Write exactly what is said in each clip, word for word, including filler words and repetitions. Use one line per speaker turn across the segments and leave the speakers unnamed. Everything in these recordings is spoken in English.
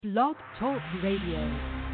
Blog Talk Radio.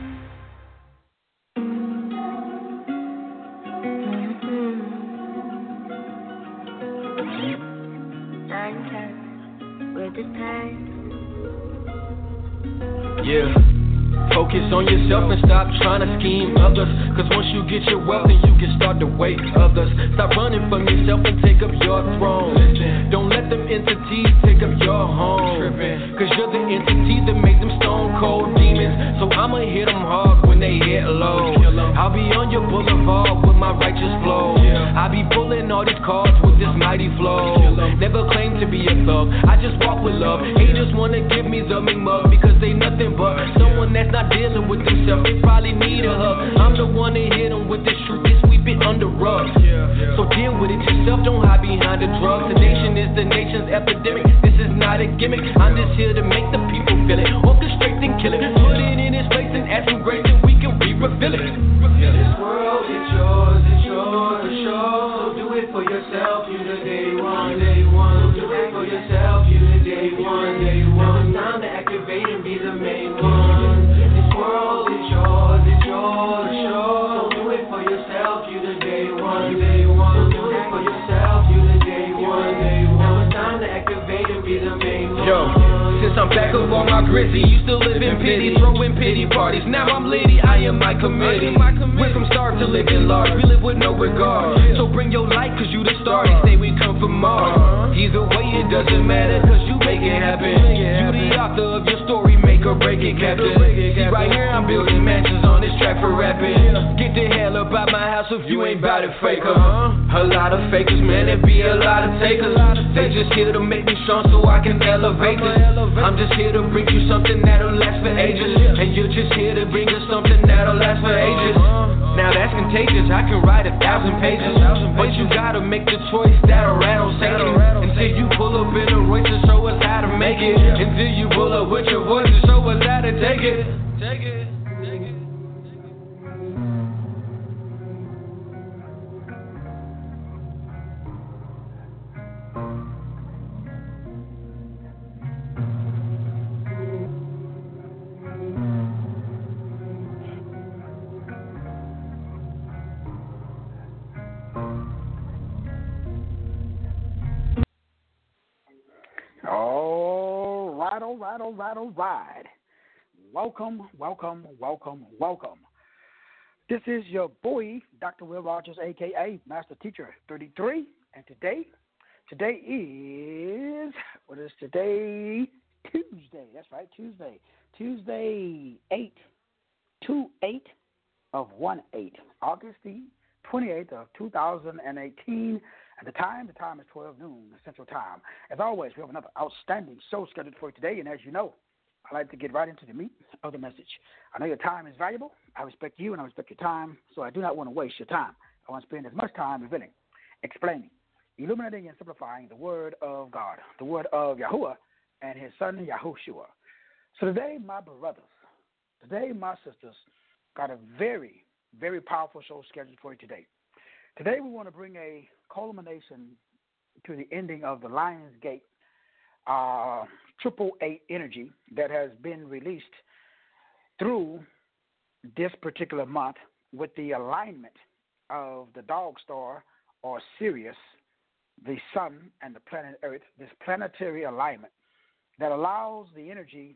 Yeah. Focus on yourself and stop trying to scheme others. Cause once you get your wealth, then you can start to wait others. Stop running from yourself and take up your throne. Don't let them entities take up your home. Cause you're the entity that made them stone cold demons. So I'ma hit them hard when they hit low. I'll be on your boulevard with my righteous flow. I be pulling all these cards with this mighty flow. Never claim to be a thug, I just walk with love. Haters wanna give me the mean mug because they nothing but someone that's not dealing with themselves. They probably need a hug. I'm the one that hit them with this truth and sweep it under rugs. So deal with it yourself, don't hide behind the drugs. The nation is the nation's epidemic. This is not a gimmick. I'm just here to make the people feel it. Orchestrate and kill it. Put it in its place and ask for grace and we can re-reveal it. This world is yours, it's yours for sure. So do it for yourself, you the day one, day one. Do it for yourself, you the day one, day one. Now it's time to activate and be the main one. This world is yours, it's yours for sure. So do it for yourself, you the day one, day one. Do it for yourself, you the day one, day one. Now it's time to activate and be the main one. Yo. Since I'm back up on my grizzly, used to live in pity, throwing pity parties. Now I'm litty, I am my committee. Went from starved to living large, we live with no regard. So bring your light, cause you the star, they say we come from Mars. Either way, it doesn't matter, cause you make it happen. You the author of your story, make or break it, Captain. See, right here I'm building mansions on this track for rapping. Get the hell up out my house if you ain't bout it, faker. A lot of fakers, man, there be a lot of takers. They just here to make me strong so I can elevate this. I'm just here to bring you something that'll last for ages. And you're just here to bring us something that'll last for ages. Now that's contagious, I can write a thousand pages. But you gotta make the choice that'll rattle Satan. Until you pull up in a Royce to show us how to make it. Until you pull up with your voice to show us how to take it. Take it.
All right, all right, all right, all right. Welcome, welcome, welcome, welcome. This is your boy, Doctor Will Rogers, a k a. Master Teacher thirty-three. And today, today is, what is today? Tuesday. That's right, Tuesday. Tuesday, eight, two eight of one eight. August the twenty-eighth of two thousand eighteen. At the time, the time is twelve noon Central Time. As always, we have another outstanding show scheduled for you today, and as you know, I like to get right into the meat of the message. I know your time is valuable. I respect you, and I respect your time, so I do not want to waste your time. I want to spend as much time revealing, explaining, illuminating, and simplifying the Word of God, the Word of Yahuwah and His Son, Yahushua. So today, my brothers, today, my sisters, got a very, very powerful show scheduled for you today. Today, we want to bring a culmination to the ending of the Lionsgate uh, Triple Eight energy that has been released through this particular month with the alignment of the dog star or Sirius, the sun, and the planet Earth, this planetary alignment that allows the energy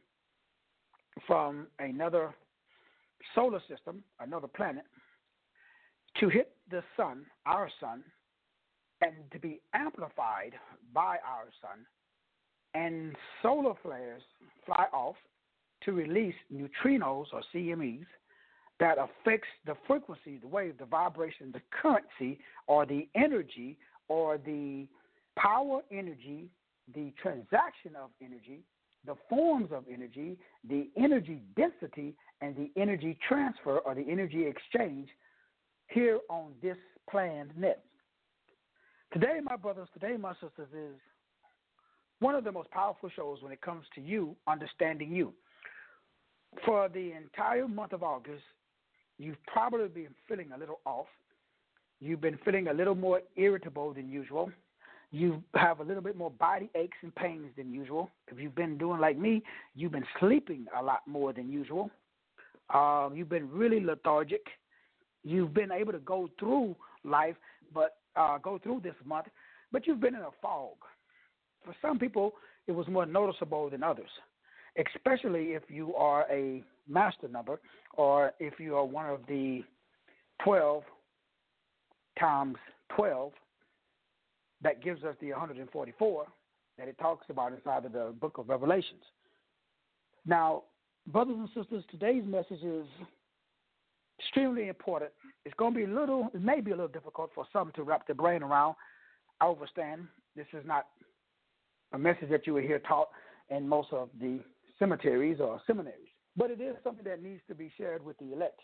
from another solar system, another planet, to hit the sun, our sun, and to be amplified by our sun, and solar flares fly off to release neutrinos or C M Es that affects the frequency, the wave, the vibration, the currency, or the energy, or the power energy, the transaction of energy, the forms of energy, the energy density, and the energy transfer or the energy exchange here on this planned net. Today, my brothers, today, my sisters, is one of the most powerful shows when it comes to you understanding you. For the entire month of August, you've probably been feeling a little off. You've been feeling a little more irritable than usual. You have a little bit more body aches and pains than usual. If you've been doing like me, you've been sleeping a lot more than usual. Um, you've been really lethargic. You've been able to go through life, but uh, go through this month, but you've been in a fog. For some people, it was more noticeable than others, especially if you are a master number or if you are one of the twelve times twelve that gives us the one hundred forty-four that it talks about inside of the book of Revelations. Now, brothers and sisters, today's message is extremely important. It's going to be a little, it may be a little difficult for some to wrap their brain around. I understand this is not a message that you will hear taught in most of the cemeteries or seminaries, but it is something that needs to be shared with the elect.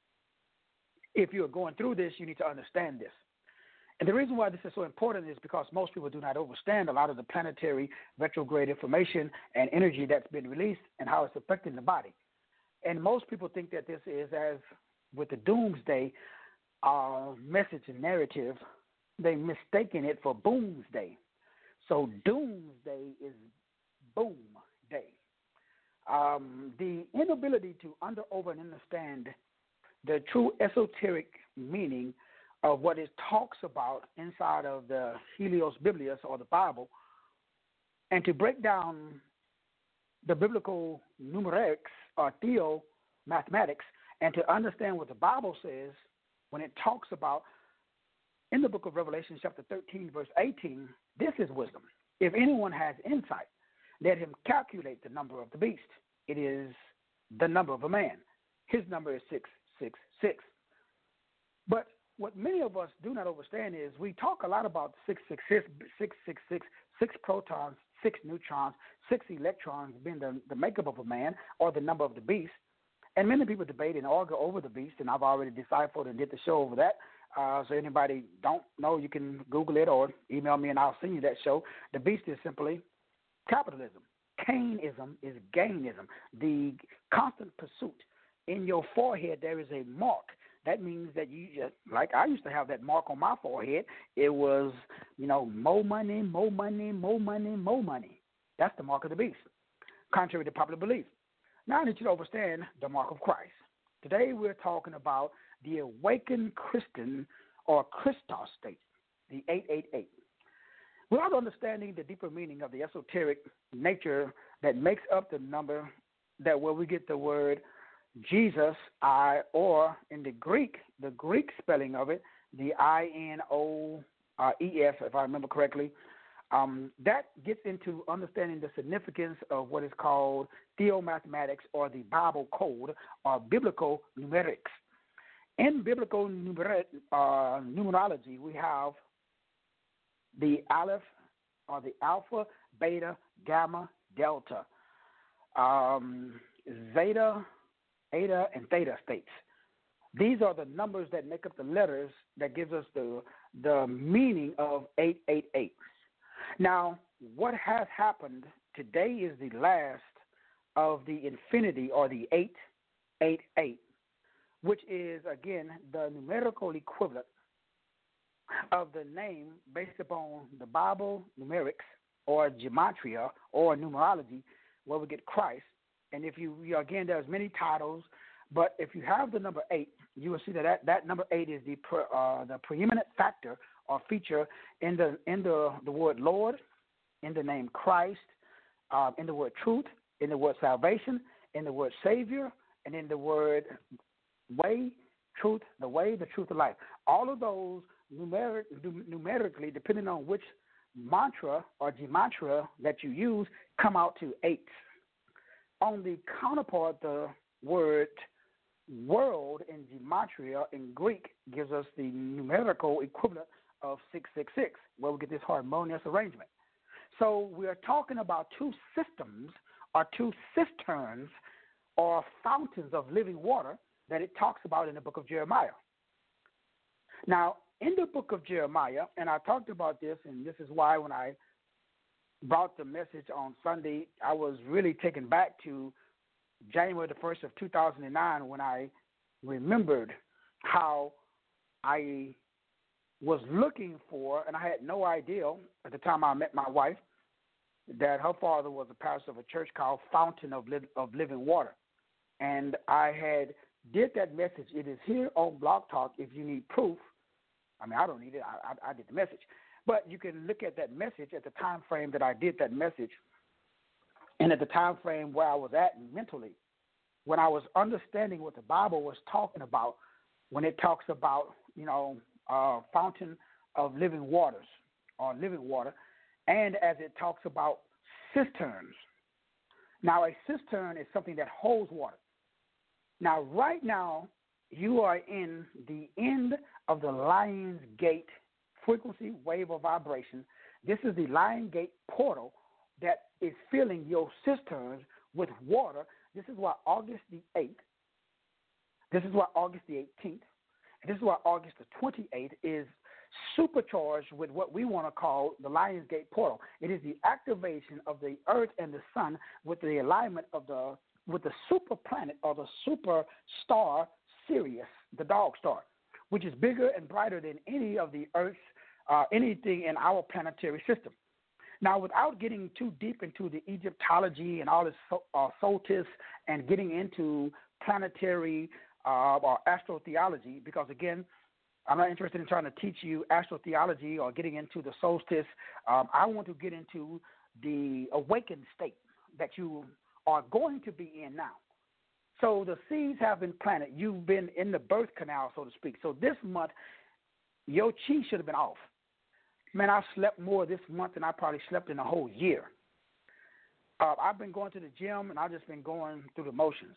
If you're going through this, you need to understand this. And the reason why this is so important is because most people do not understand a lot of the planetary retrograde information and energy that's been released and how it's affecting the body. And most people think that this is, as with the doomsday uh, message and narrative, they mistaken it for boomsday. So doomsday is boom day. Um, the inability to under, over, and understand the true esoteric meaning of what it talks about inside of the Helios Biblios or the Bible, and to break down the biblical numerics or theo mathematics, and to understand what the Bible says when it talks about in the book of Revelation chapter thirteen, verse eighteen, this is wisdom. If anyone has insight, let him calculate the number of the beast. It is the number of a man. His number is six six six. But what many of us do not understand is we talk a lot about six six six, six six six, six protons, six neutrons, six electrons being the, the makeup of a man or the number of the beast. And many people debate and argue over the beast, and I've already deciphered and did the show over that. Uh, so anybody don't know, you can Google it or email me and I'll send you that show. The beast is simply capitalism. Cainism is gainism, the constant pursuit. In your forehead, there is a mark. That means that you just, like I used to have that mark on my forehead. It was, you know, more money, more money, more money, more money. That's the mark of the beast, contrary to popular belief. Now I need you to understand the mark of Christ. Today we're talking about the awakened Christian or Christos state, the eight eight eight. Without understanding the deeper meaning of the esoteric nature that makes up the number, that where we get the word Jesus, I, or in the Greek, the Greek spelling of it, the I N O E S, if I remember correctly, um, that gets into understanding the significance of what is called theomathematics or the Bible code or biblical numerics. In biblical numer- uh, numerology, we have the aleph or the alpha, beta, gamma, delta, um, zeta, eta, and theta states. These are the numbers that make up the letters that gives us the the meaning of eight eight eight. Now, what has happened today is the last of the infinity or the eight eight eight, which is, again, the numerical equivalent of the name based upon the Bible numerics or gematria or numerology, where we get Christ. And if you, you again, there's many titles, but if you have the number eight, you will see that that, that number eight is the pre, uh, the preeminent factor or feature in the in the, the word Lord, in the name Christ, uh, in the word truth, in the word salvation, in the word Savior, and in the word way, truth, the way, the truth, the life. All of those numeric, numerically, depending on which mantra or gematria that you use, come out to eight. On the counterpart, the word world in gematria in Greek gives us the numerical equivalent of six six six, where we get this harmonious arrangement. So we are talking about two systems or two cisterns or fountains of living water that it talks about in the book of Jeremiah. Now, in the book of Jeremiah, and I talked about this, and this is why when I brought the message on Sunday, I was really taken back to January the first of two thousand nine when I remembered how I was looking for, and I had no idea at the time I met my wife, that her father was a pastor of a church called Fountain of, Li- of Living Water. And I had did that message. It is here on Blog Talk if you need proof. I mean, I don't need it. I, I, I did the message. But you can look at that message at the time frame that I did that message and at the time frame where I was at mentally, when I was understanding what the Bible was talking about when it talks about, you know, uh, fountain of living waters or living water, and as it talks about cisterns. Now, a cistern is something that holds water. Now, right now, you are in the end of the Lion's Gate frequency, wave, or vibration. This is the Lion Gate portal that is filling your cisterns with water. This is why August the eighth, this is why August the eighteenth, and this is why August the twenty-eighth is supercharged with what we want to call the Lion's Gate portal. It is the activation of the earth and the sun with the alignment of the with the super planet or the super star Sirius, the dog star, which is bigger and brighter than any of the Earth's, uh, anything in our planetary system. Now, without getting too deep into the Egyptology and all this uh, solstice and getting into planetary uh, or astrotheology, because again, I'm not interested in trying to teach you astrotheology or getting into the solstice. Um, I want to get into the awakened state that you are going to be in now. So the seeds have been planted. You've been in the birth canal, so to speak. So this month, your chi should have been off. Man, I slept more this month than I probably slept in a whole year. Uh, I've been going to the gym, and I've just been going through the motions.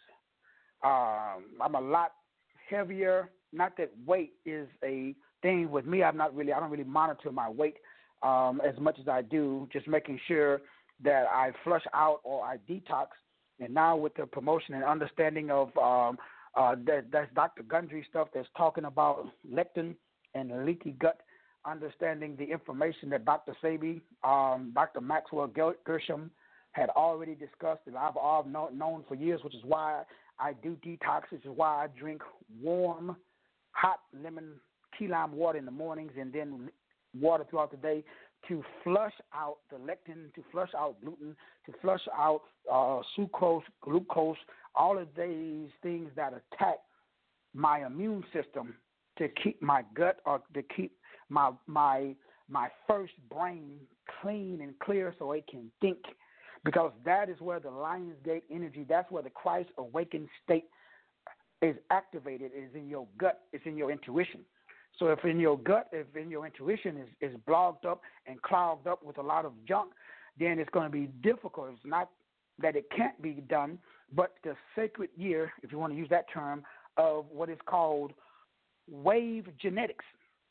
Um, I'm a lot heavier. Not that weight is a thing with me. I'm not really. I don't really monitor my weight um, as much as I do. Just making sure that I flush out or I detox. And now with the promotion and understanding of um, uh, that, that's Doctor Gundry stuff that's talking about lectin and leaky gut, understanding the information that Doctor Sebi, um, Doctor Maxwell Gershom had already discussed that I've all know, known for years, which is why I do detox, which is why I drink warm, hot lemon key lime water in the mornings and then water throughout the day to flush out the lectin, to flush out gluten, to flush out uh, sucrose, glucose, all of these things that attack my immune system to keep my gut or to keep my my my first brain clean and clear so it can think, because that is where the Lion's Gate energy, that's where the Christ awakened state is activated, is in your gut, it's in your intuition. So if in your gut, if in your intuition is, is blogged up and clogged up with a lot of junk, then it's going to be difficult. It's not that it can't be done, but the sacred year, if you want to use that term, of what is called wave genetics.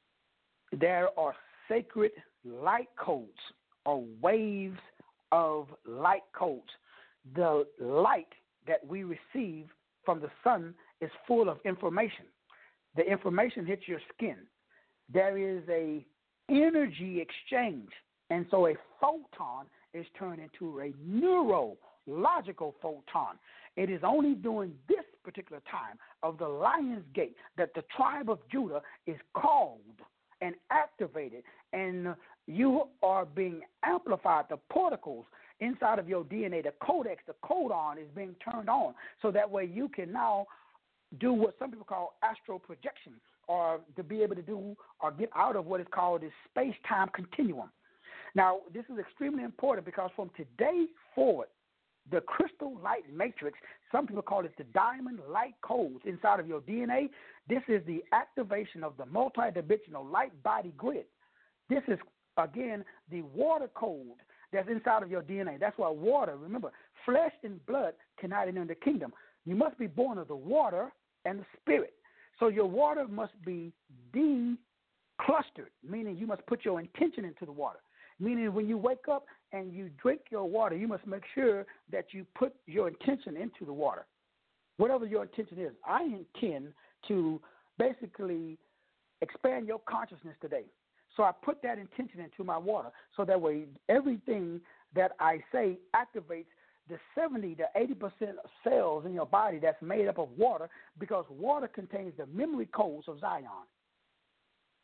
There are sacred light codes or waves of light codes. The light that we receive from the sun is full of information. The information hits your skin. There is a energy exchange, and so a photon is turned into a neurological photon. It is only during this particular time of the Lion's Gate that the tribe of Judah is called and activated, and you are being amplified. The particles inside of your D N A, the codex, the codon is being turned on, so that way you can now do what some people call astral projection, or to be able to do or get out of what is called the space-time continuum. Now, this is extremely important because from today forward, the crystal light matrix, some people call it the diamond light codes inside of your D N A. This is the activation of the multidimensional light body grid. This is, again, the water code that's inside of your D N A. That's why water, remember, flesh and blood cannot enter the kingdom. You must be born of the water and the spirit. So your water must be de-clustered, meaning you must put your intention into the water. Meaning when you wake up and you drink your water, you must make sure that you put your intention into the water. Whatever your intention is, I intend to basically expand your consciousness today. So I put that intention into my water so that way everything that I say activates the seventy to eighty percent of cells in your body that's made up of water, because water contains the memory codes of Zion.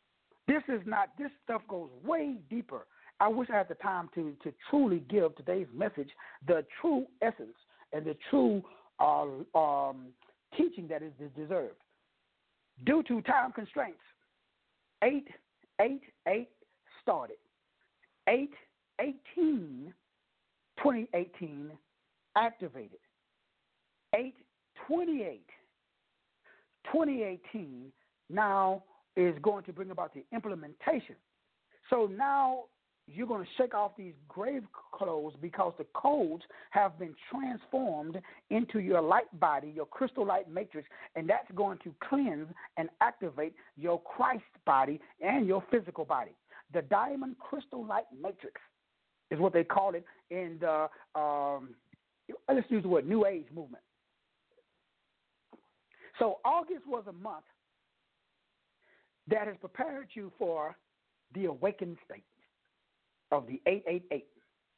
This is not, this stuff goes way deeper. I wish I had the time to, to truly give today's message the true essence and the true uh, um, teaching that is deserved. Due to time constraints, eight eight eight started. eight eighteen twenty eighteen activated. eight twenty-eight twenty eighteen now is going to bring about the implementation. So now you're going to shake off these grave clothes because the codes have been transformed into your light body, your crystal light matrix, and that's going to cleanse and activate your Christ body and your physical body. The diamond crystal light matrix is what they call it in the, um, let's use the word, New Age movement. So August was a month that has prepared you for the awakened state of the eight eight eight.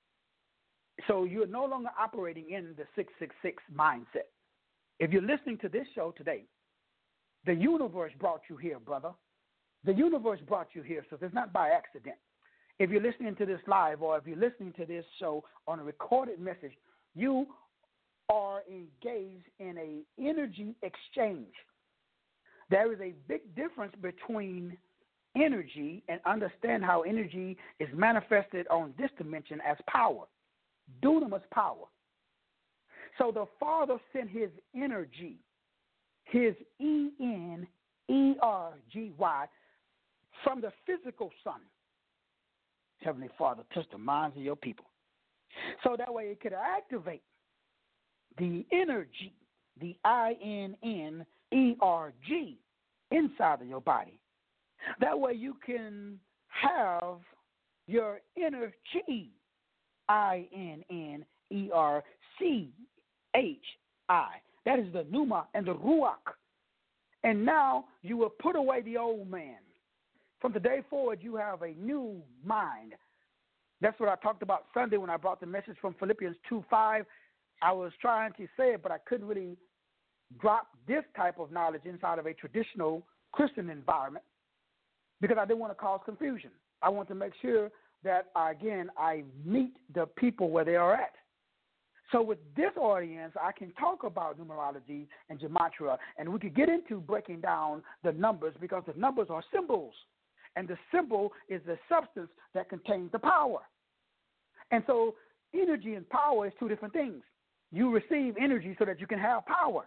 So you're no longer operating in the six six six mindset. If you're listening to this show today, the universe brought you here, brother. The universe brought you here, so it's not by accident. If you're listening to this live or if you're listening to this show on a recorded message, you are engaged in an energy exchange. There is a big difference between energy and understand how energy is manifested on this dimension as power, dunamis power. So the Father sent his energy, his E N E R G Y, from the physical sun. Heavenly Father, touch the minds of your people. So that way it could activate the energy, the I N N E R G, inside of your body. That way you can have your inner chi, I N N E R C H I. That is the pneuma and the ruach. And now you will put away the old man. From today forward, you have a new mind. That's what I talked about Sunday when I brought the message from Philippians two five. I was trying to say it, but I couldn't really drop this type of knowledge inside of a traditional Christian environment because I didn't want to cause confusion. I want to make sure that, again, I meet the people where they are at. So with this audience, I can talk about numerology and gematria, and we could get into breaking down the numbers because the numbers are symbols, and the symbol is the substance that contains the power. And so energy and power is two different things. You receive energy so that you can have power.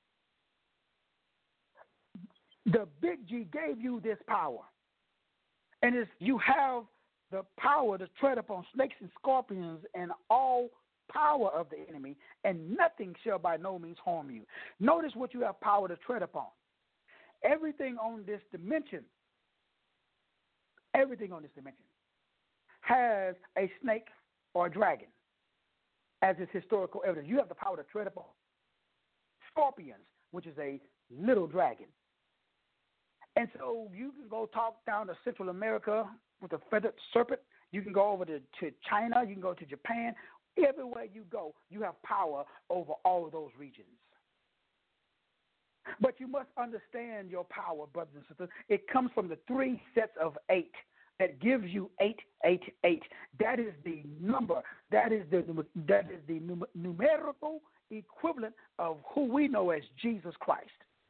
The big G gave you this power. And it's, you have the power to tread upon snakes and scorpions and all power of the enemy, and nothing shall by no means harm you. Notice what you have power to tread upon. Everything on this dimension, everything on this dimension has a snake or a dragon as its historical evidence. You have the power to tread upon scorpions, which is a little dragon. And so you can go talk down to Central America with a feathered serpent. You can go over to, to China. You can go to Japan. Everywhere you go, you have power over all of those regions. But you must understand your power, brothers and sisters. It comes from the three sets of eight that gives you eight eight eight. That is the number. That is the, that is the numerical equivalent of who we know as Jesus Christ.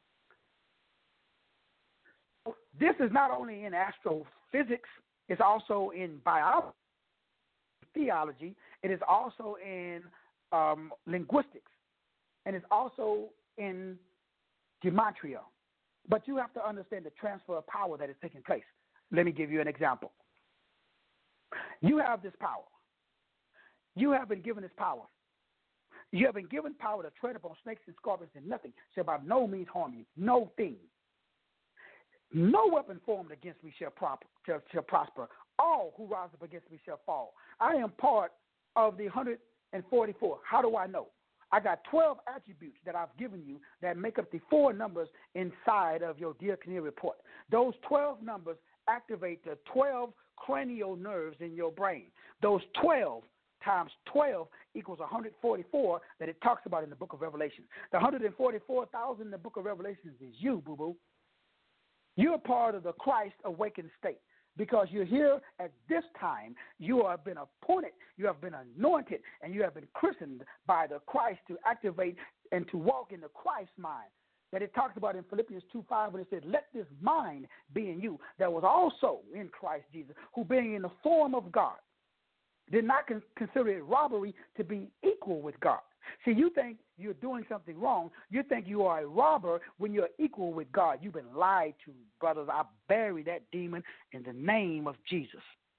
This is not only in astrophysics, it's also in biology, theology, it is also in um, linguistics, and it's also in gematria. But you have to understand the transfer of power that is taking place. Let me give you an example. You have this power. You have been given this power. You have been given power to tread upon snakes and scorpions, and nothing shall by no means harm you. No thing. No weapon formed against me shall, prop, shall, shall prosper. All who rise up against me shall fall. I am part of the one hundred forty-four. How do I know? I got twelve attributes that I've given you that make up the four numbers inside of your Dear Canary report. Those twelve numbers activate the twelve cranial nerves in your brain. Those twelve times twelve equals one hundred forty-four that it talks about in the book of Revelation. The one hundred forty-four thousand in the book of Revelation is you, boo-boo. You're part of the Christ awakened state. because you're here at this time. You have been appointed, you have been anointed, and you have been christened by the Christ to activate and to walk in the Christ mind that it talks about in Philippians two five, when it says, let this mind be in you that was also in Christ Jesus, who being in the form of God, did not con- consider it robbery to be equal with God. See, you think you're doing something wrong. You think you are a robber when you're equal with God. You've been lied to, brothers. I bury that demon in the name of Jesus.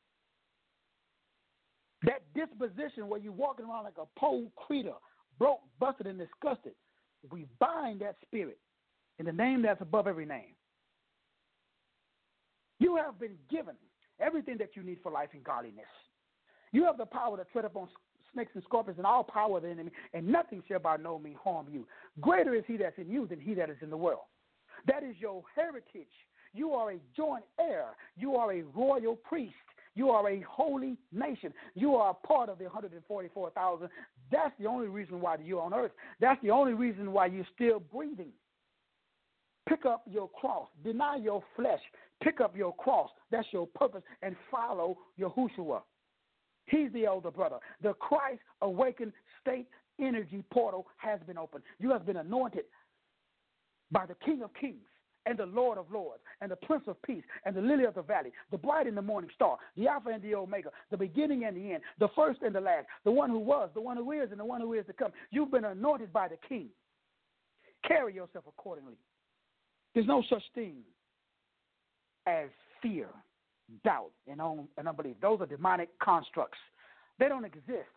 That disposition where you're walking around like a pole creature, broke, busted, and disgusted, we bind that spirit in the name that's above every name. You have been given everything that you need for life and godliness. You have the power to tread upon snakes and scorpions and all power of the enemy, and nothing shall by no means harm you. Greater is he that's in you than he that is in the world. That is your heritage. You are a joint heir. You are a royal priest. You are a holy nation. You are a part of the one hundred forty-four thousand. That's the only reason why you're on earth. That's the only reason why you're still breathing. Pick up your cross. Deny your flesh. Pick up your cross. That's your purpose. And follow Yahushua. He's the elder brother. The Christ Awakened State Energy Portal has been opened. You have been anointed by the King of Kings and the Lord of Lords and the Prince of Peace and the Lily of the Valley, the bright and the morning star, the Alpha and the Omega, the beginning and the end, the first and the last, the one who was, the one who is, and the one who is to come. You've been anointed by the King. Carry yourself accordingly. There's no such thing as fear, doubt, and, un- and unbelief. Those are demonic constructs. They don't exist.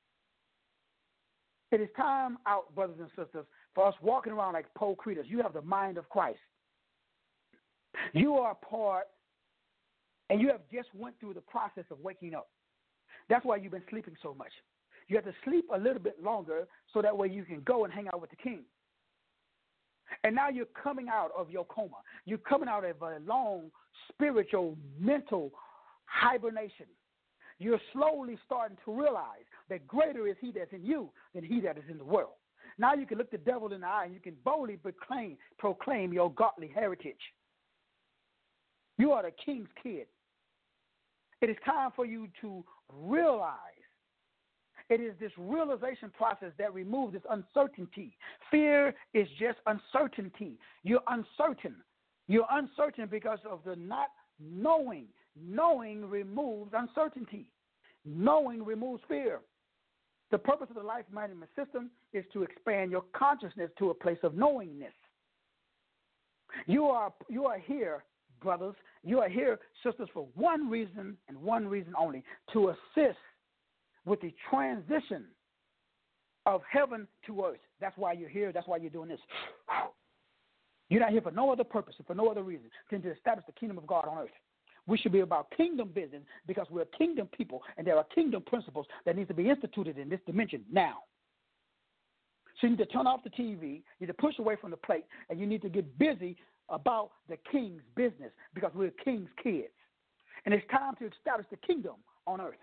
It is time out, brothers and sisters, for us walking around like pole creatures. You have the mind of Christ. You are part, and you have just went through the process of waking up. That's why you've been sleeping so much. You have to sleep a little bit longer so that way you can go and hang out with the King. And now you're coming out of your coma. You're coming out of a long spiritual, mental hibernation. You're slowly starting to realize that greater is he that's in you than he that is in the world. Now you can look the devil in the eye and you can boldly proclaim, proclaim your godly heritage. You are the King's kid. It is time for you to realize. It is this realization process that removes this uncertainty. Fear is just uncertainty. You're uncertain. You're uncertain because of the not knowing. Knowing removes uncertainty. Knowing removes fear. The purpose of the life management system is to expand your consciousness to a place of knowingness. You are, you are here, brothers. You are here, sisters, for one reason and one reason only, to assist with the transition of heaven to earth. That's why you're here. That's why you're doing this. You're not here for no other purpose and for no other reason than to establish the kingdom of God on earth. We should be about kingdom business because we're kingdom people, and there are kingdom principles that need to be instituted in this dimension now. So you need to turn off the T V, you need to push away from the plate, and you need to get busy about the king's business because we're king's kids. And it's time to establish the kingdom on earth.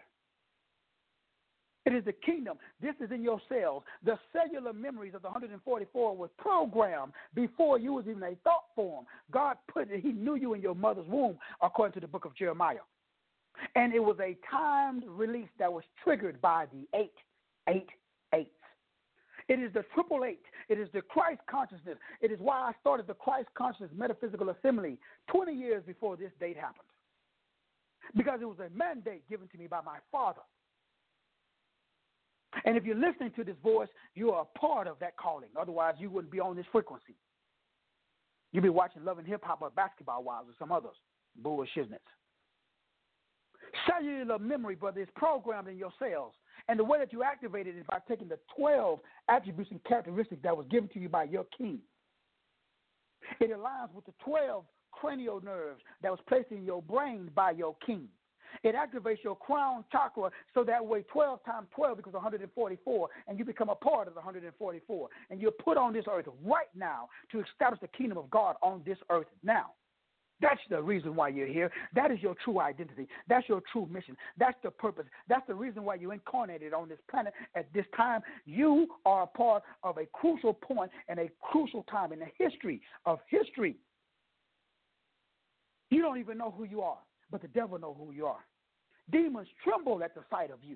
It is the kingdom. This is in your cells. The cellular memories of the one hundred forty-four was programmed before you was even a thought form. God put it. He knew you in your mother's womb, according to the book of Jeremiah. And it was a timed release that was triggered by the eight, eight, eight. It is the triple eight. It is the Christ consciousness. It is why I started the Christ Consciousness Metaphysical Assembly twenty years before this date happened. Because it was a mandate given to me by my Father. And if you're listening to this voice, you are a part of that calling. Otherwise, you wouldn't be on this frequency. You'd be watching Love and Hip Hop or Basketball Wives or some others. Bullshiznits. Cellular memory, brother, is programmed in your cells. And the way that you activate it is by taking the twelve attributes and characteristics that was given to you by your king. It aligns with the twelve cranial nerves that was placed in your brain by your king. It activates your crown chakra so that way twelve times twelve equals one hundred forty-four, and you become a part of the one hundred forty-four. And you're put on this earth right now to establish the kingdom of God on this earth now. That's the reason why you're here. That is your true identity. That's your true mission. That's the purpose. That's the reason why you incarnated on this planet at this time. You are a part of a crucial point and a crucial time in the history of history. You don't even know who you are. but the devil knows who you are. Demons tremble at the sight of you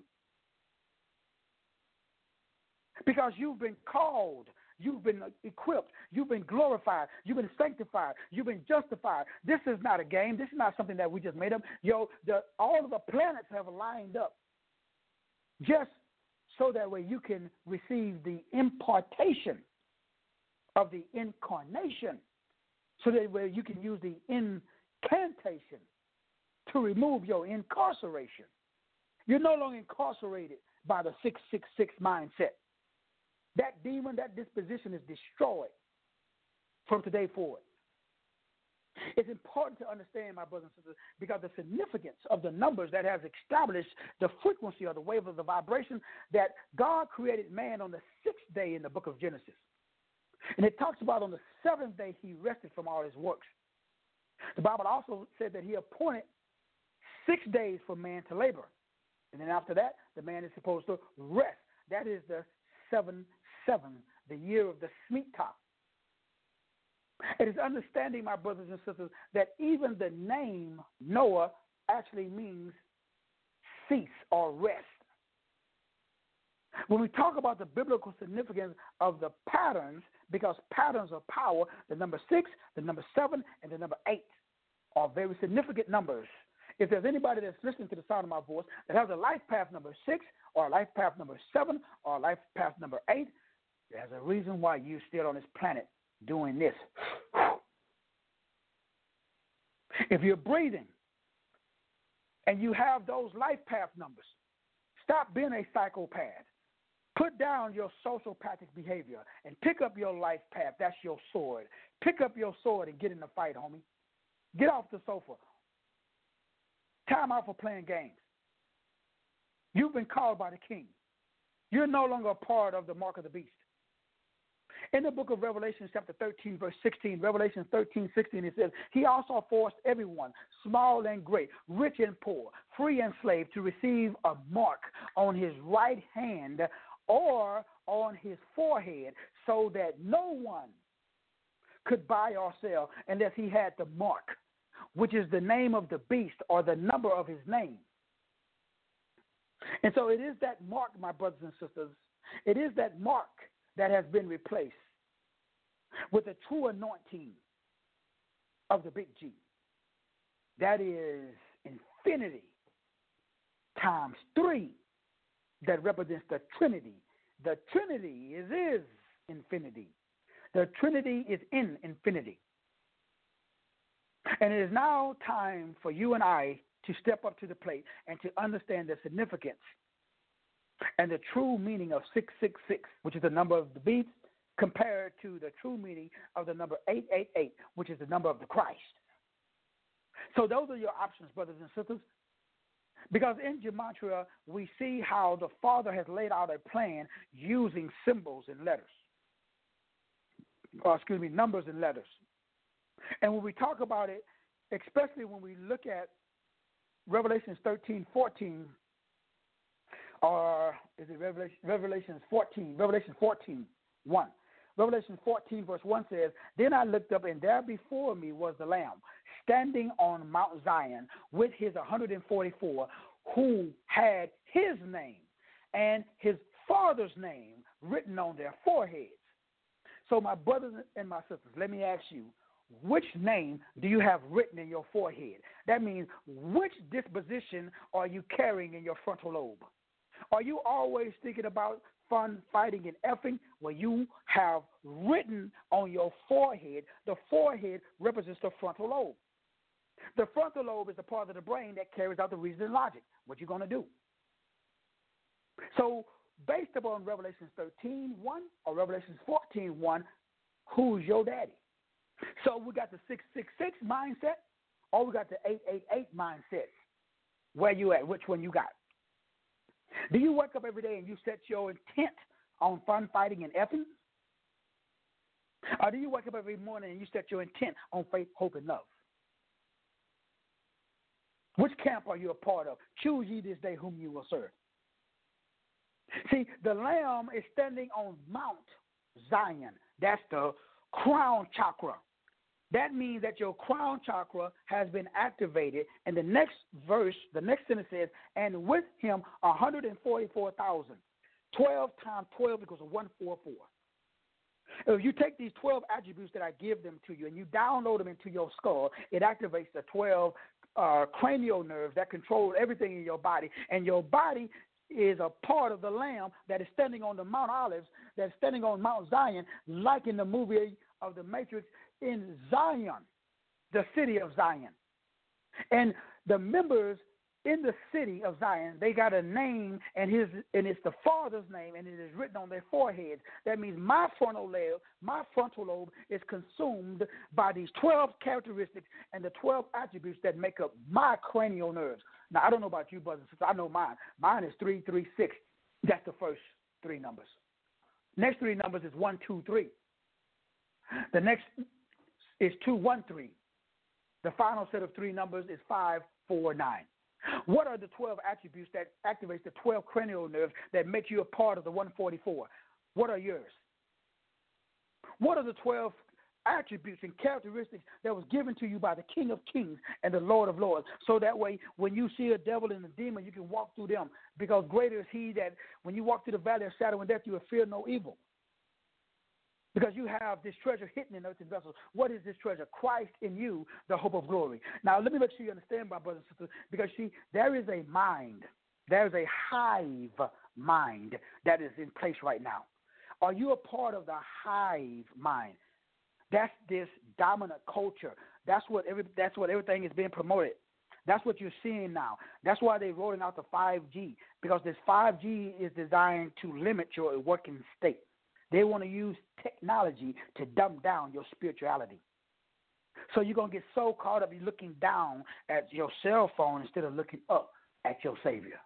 because you've been called, you've been equipped, you've been glorified, you've been sanctified, you've been justified. This is not a game. This is not something that we just made up. Yo, the, all of the planets have lined up just so that way you can receive the impartation of the incarnation, so that way you can use the incantation to remove your incarceration. You're no longer incarcerated by the six six six mindset. That demon, that disposition is destroyed from today forward. It's important to understand, my brothers and sisters, because the significance of the numbers that has established the frequency or the wave of the vibration that God created man on the sixth day in the book of Genesis. And it talks about on the seventh day he rested from all his works. The Bible also said that he appointed six days for man to labor. And then after that, the man is supposed to rest. That is the seven seven, the year of the Shemitah. It is understanding, my brothers and sisters, that even the name Noah actually means cease or rest. When we talk about the biblical significance of the patterns, because patterns of power, the number six, the number seven, and the number eight are very significant numbers. If there's anybody that's listening to the sound of my voice that has a life path number six, or a life path number seven, or a life path number eight, there's a reason why you're still on this planet doing this. If you're breathing and you have those life path numbers, stop being a psychopath. Put down your sociopathic behavior and pick up your life path. That's your sword. Pick up your sword and get in the fight, homie. Get off the sofa. Time out for playing games. You've been called by the King. You're no longer a part of the mark of the beast. In the book of Revelation, chapter thirteen, verse sixteen, Revelation thirteen, sixteen, it says, he also forced everyone, small and great, rich and poor, free and slave, to receive a mark on his right hand or on his forehead, so that no one could buy or sell unless he had the mark, which is the name of the beast or the number of his name. And so it is that mark, my brothers and sisters, it is that mark that has been replaced with the true anointing of the big G. That is infinity times three, that represents the Trinity. The Trinity is, is infinity. The Trinity is in infinity. And it is now time for you and I to step up to the plate and to understand the significance and the true meaning of six six six, which is the number of the beast, compared to the true meaning of the number eight eight eight, which is the number of the Christ. So those are your options, brothers and sisters. Because in Gematria, we see how the Father has laid out a plan using symbols and letters. Or excuse me, numbers and letters. And when we talk about it, especially when we look at Revelations thirteen, fourteen, or is it Revelation, Revelations fourteen, Revelation fourteen, one. Revelation fourteen, verse one says, then I looked up, and there before me was the Lamb, standing on Mount Zion with his one hundred forty-four, who had his name and his Father's name written on their foreheads. So my brothers and my sisters, let me ask you, which name do you have written in your forehead? That means, which disposition are you carrying in your frontal lobe? Are you always thinking about fun, fighting, and effing? Well, you have written on your forehead. The forehead represents the frontal lobe. The frontal lobe is the part of the brain that carries out the reason and logic. What you going to do? So, based upon Revelation thirteen, one or Revelation fourteen, one, who's your daddy? So we got the six six six mindset, or we got the eight eight eight mindset. Where you at? Which one you got? Do you wake up every day and you set your intent on fun, fighting, and effing? Or do you wake up every morning and you set your intent on faith, hope, and love? Which camp are you a part of? Choose ye this day whom you will serve. See, the Lamb is standing on Mount Zion. That's the crown chakra. that means that your crown chakra has been activated. And the next verse, the next sentence says, and with him one hundred forty-four thousand. twelve times twelve equals one hundred forty-four. If you take these twelve attributes that I give them to you and you download them into your skull, it activates the twelve uh, cranial nerves that control everything in your body. And your body is a part of the Lamb that is standing on the Mount Olives, that's standing on Mount Zion, like in the movie of the Matrix, in Zion, the city of Zion. And the members in the city of Zion, they got a name, and his and it's the Father's name, and it is written on their foreheads. That means my frontal lobe, my frontal lobe is consumed by these twelve characteristics and the twelve attributes that make up my cranial nerves. Now, I don't know about you, brothers and sisters. I know mine. Mine is three three six. That's the first three numbers. Next three numbers is one two three. The next is two one three. The final set of three numbers is five four nine. What are the twelve attributes that activates the twelve cranial nerves that make you a part of the one forty-four? What are yours? What are the twelve attributes and characteristics that was given to you by the King of Kings and the Lord of Lords? So that way, when you see a devil and a demon, you can walk through them. Because greater is he that when you walk through the valley of shadow and death, you will fear no evil. Because you have this treasure hidden in earthen vessels. What is this treasure? Christ in you, the hope of glory. Now, let me make sure you understand, my brothers and sisters, because, see, there is a mind, there is a hive mind that is in place right now. Are you a part of the hive mind? That's this dominant culture. That's what every, that's what everything is being promoted. That's what you're seeing now. That's why they're rolling out the five G, because this five G is designed to limit your working state. They want to use technology to dumb down your spirituality. So you're going to get so caught up in looking down at your cell phone instead of looking up at your Savior.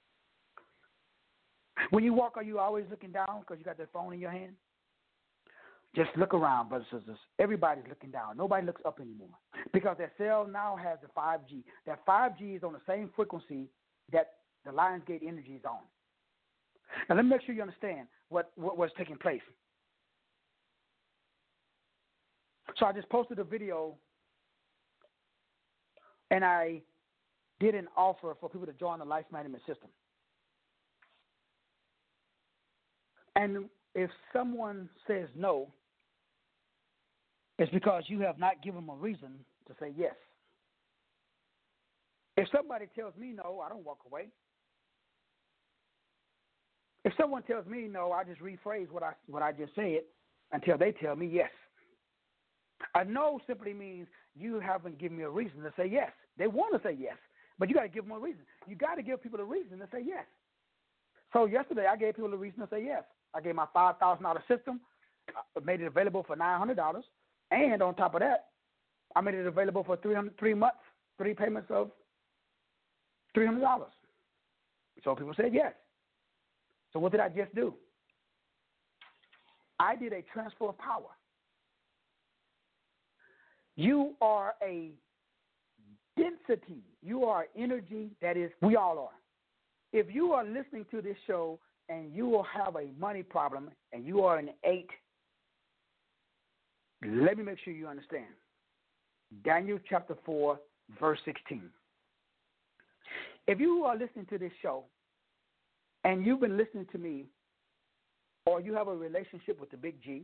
When you walk, are you always looking down because you got that phone in your hand? Just look around, brothers and sisters. Everybody's looking down. Nobody looks up anymore because that cell now has the five G. That five G is on the same frequency that the Lionsgate energy is on. Now, let me make sure you understand what, what was taking place. So I just posted a video, and I did an offer for people to join the Life Management System. And if someone says no, it's because you have not given them a reason to say yes. If somebody tells me no, I don't walk away. If someone tells me no, I just rephrase what I what I just said until they tell me yes. A no simply means you haven't given me a reason to say yes. They want to say yes, but you got to give them a reason. You got to give people a reason to say yes. So yesterday I gave people a reason to say yes. I gave my five thousand dollars system, I made it available for nine hundred dollars, and on top of that, I made it available for three hundred, three months, three payments of three hundred dollars. So people said yes. So what did I just do? I did a transfer of power. You are a density. You are energy that is, we all are. If you are listening to this show and you will have a money problem and you are an eight, let me make sure you understand. Daniel chapter four, verse sixteen. If you are listening to this show and you've been listening to me, or you have a relationship with the big G,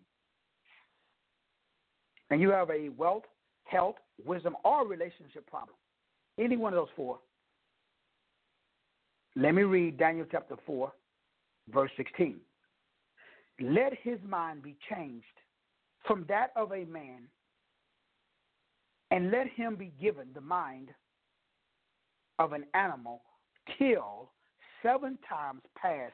and you have a wealth, health, wisdom, or relationship problem, any one of those four, let me read Daniel chapter four, verse sixteen. Let his mind be changed from that of a man, and let him be given the mind of an animal till seven times pass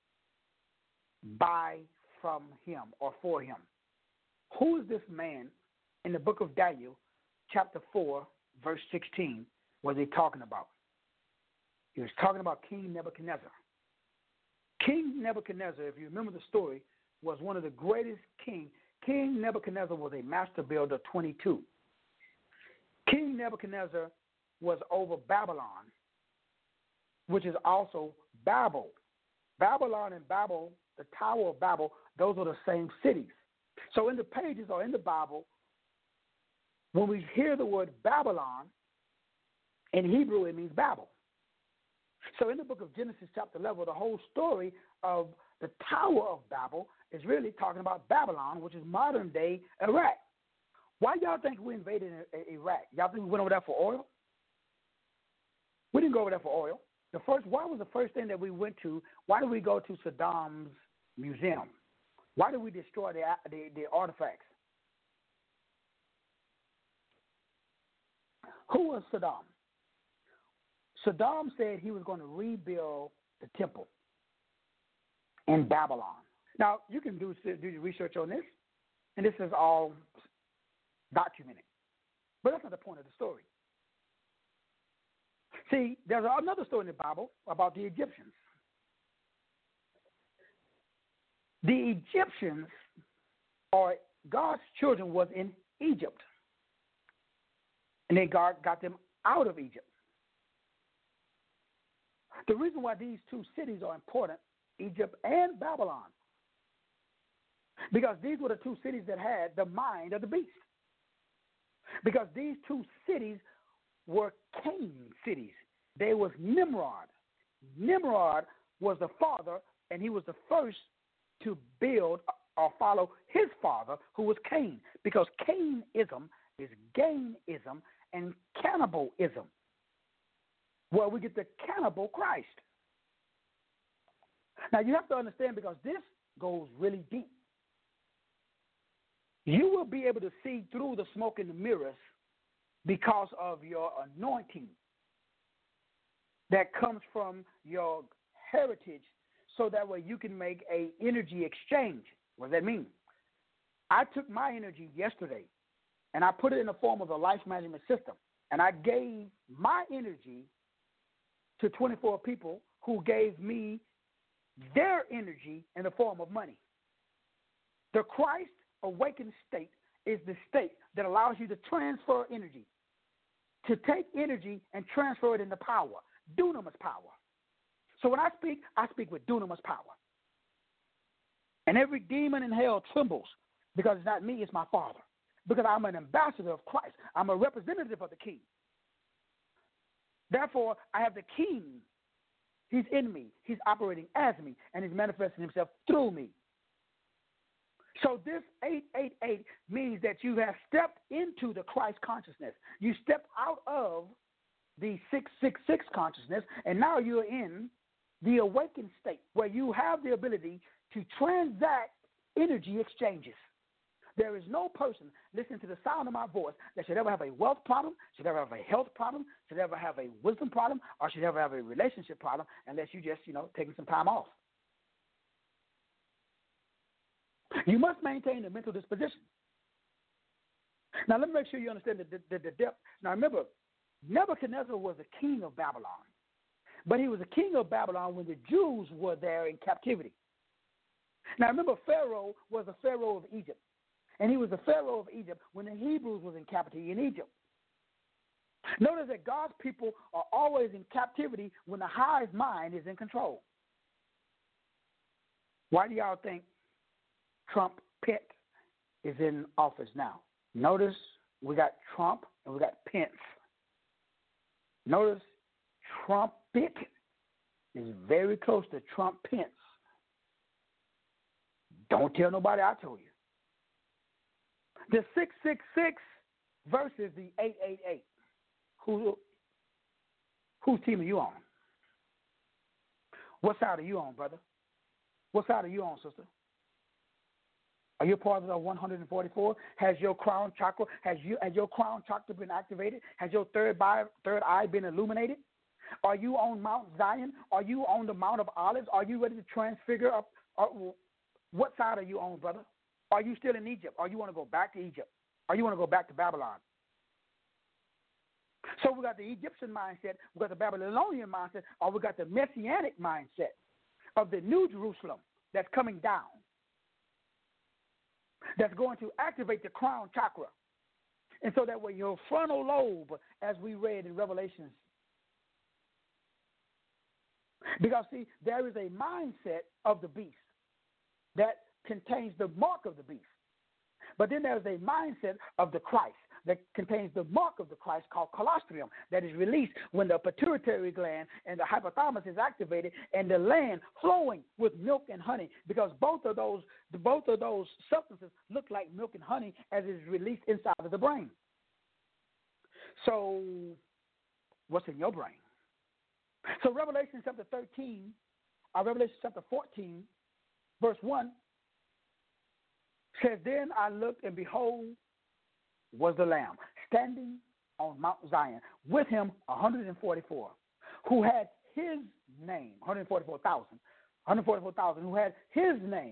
by from him or for him. Who is this man in the book of Daniel, chapter four, verse sixteen, was he talking about? He was talking about King Nebuchadnezzar. King Nebuchadnezzar, if you remember the story, was one of the greatest kings. King Nebuchadnezzar was a master builder twenty-two. King Nebuchadnezzar was over Babylon, which is also Babel. Babylon and Babel, the Tower of Babel, those are the same cities. So in the pages or in the Bible, When we hear the word Babylon, in Hebrew it means Babel. So in the book of Genesis chapter eleven, the whole story of the Tower of Babel is really talking about Babylon, which is modern-day Iraq. Why y'all think we invaded Iraq? Y'all think we went over there for oil? We didn't go over there for oil. The first, why was the first thing that we went to? Why did we go to Saddam's museum? Why did we destroy the, the, the artifacts? Who was Saddam? Saddam said he was going to rebuild the temple in Babylon. Now, you can do, do your research on this, and this is all documented. But that's not the point of the story. See, there's another story in the Bible about the Egyptians. The Egyptians, or God's children, was in Egypt. And then God got them out of Egypt. The reason why these two cities are important, Egypt and Babylon, because these were the two cities that had the mind of the beast. Because these two cities were Cain cities. They was Nimrod. Nimrod was the father, and he was the first to build or follow his father, who was Cain, because Cainism is gainism and cannibalism, where we get the cannibal Christ. Now, you have to understand, because this goes really deep. You will be able to see through the smoke and the mirrors because of your anointing that comes from your heritage, so that way you can make a energy exchange. What does that mean? I took my energy yesterday, and I put it in the form of a life management system, and I gave my energy to twenty-four people who gave me their energy in the form of money. The Christ awakened state is the state that allows you to transfer energy, to take energy and transfer it into power, dunamis power. So when I speak, I speak with dunamis power. And every demon in hell trembles, because it's not me, it's my Father. Because I'm an ambassador of Christ. I'm a representative of the King. Therefore, I have the King. He's in me. He's operating as me, and he's manifesting himself through me. So this eight eight eight means that you have stepped into the Christ consciousness. You stepped out of the six six six consciousness, and now you're in the awakened state, where you have the ability to transact energy exchanges. There is no person listening to the sound of my voice that should ever have a wealth problem, should ever have a health problem, should ever have a wisdom problem, or should ever have a relationship problem, unless you just, you know, taking some time off. You must maintain a mental disposition. Now, let me make sure you understand the, the, the depth. Now, remember, Nebuchadnezzar was the king of Babylon, but he was the king of Babylon when the Jews were there in captivity. Now, remember, Pharaoh was the Pharaoh of Egypt, and he was the Pharaoh of Egypt when the Hebrews was in captivity in Egypt. Notice that God's people are always in captivity when the highest mind is in control. Why do y'all think Trump Pitt is in office now? Notice we got Trump and we got Pence. Notice Trump Pitt is very close to Trump Pence. Don't tell nobody I told you. The six six six versus the eight eight eight. Who, whose team are you on? What side are you on, brother? What side are you on, sister? Are you part of the one hundred forty-four? Has your crown chakra, has you has your crown chakra been activated? Has your third eye, third eye been illuminated? Are you on Mount Zion? Are you on the Mount of Olives? Are you ready to transfigure up? Or, what side are you on, brother? Are you still in Egypt? Or you want to go back to Egypt? Or you want to go back to Babylon? So we got the Egyptian mindset, we got the Babylonian mindset, or we got the Messianic mindset of the New Jerusalem that's coming down, that's going to activate the crown chakra. And so that way your frontal lobe, as we read in Revelations. Because, see, there is a mindset of the beast that contains the mark of the beast. But then there's a mindset of the Christ. that contains the mark of the Christ called colostrum that is released when the pituitary gland and the hypothalamus is activated and the land flowing with milk and honey, because both of those both of those substances look like milk and honey as it is released inside of the brain. So what's in your brain? So Revelation chapter thirteen, or Revelation chapter fourteen, verse one, says, Then I looked, and behold, was the Lamb, standing on Mount Zion, with him one hundred forty-four, who had his name, one hundred forty-four thousand, one hundred forty-four thousand, who had his name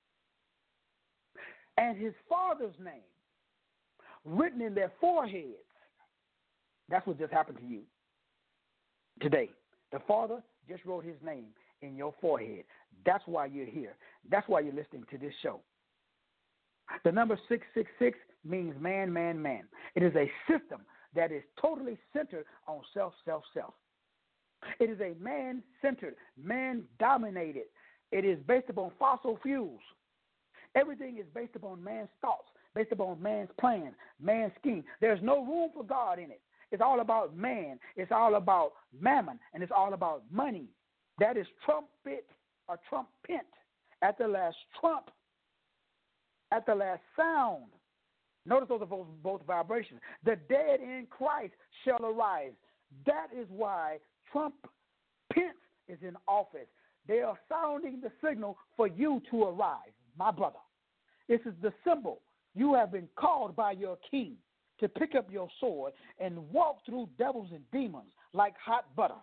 and his father's name written in their foreheads. That's what just happened to you today. The Father just wrote his name in your forehead. That's why you're here. That's why you're listening to this show. The number six six six means man, man, man. It is a system that is totally centered on self, self, self. It is a man-centered, man-dominated. It is based upon fossil fuels. Everything is based upon man's thoughts, based upon man's plan, man's scheme. There's no room for God in it. It's all about man. It's all about mammon, and it's all about money. That is trumpet or trumpet at the last trump, at the last sound. Notice those are both, both vibrations. The dead in Christ shall arise. That is why Trump Pence is in office. They are sounding the signal for you to arise, my brother. This is the symbol. You have been called by your king to pick up your sword and walk through devils and demons like hot butter.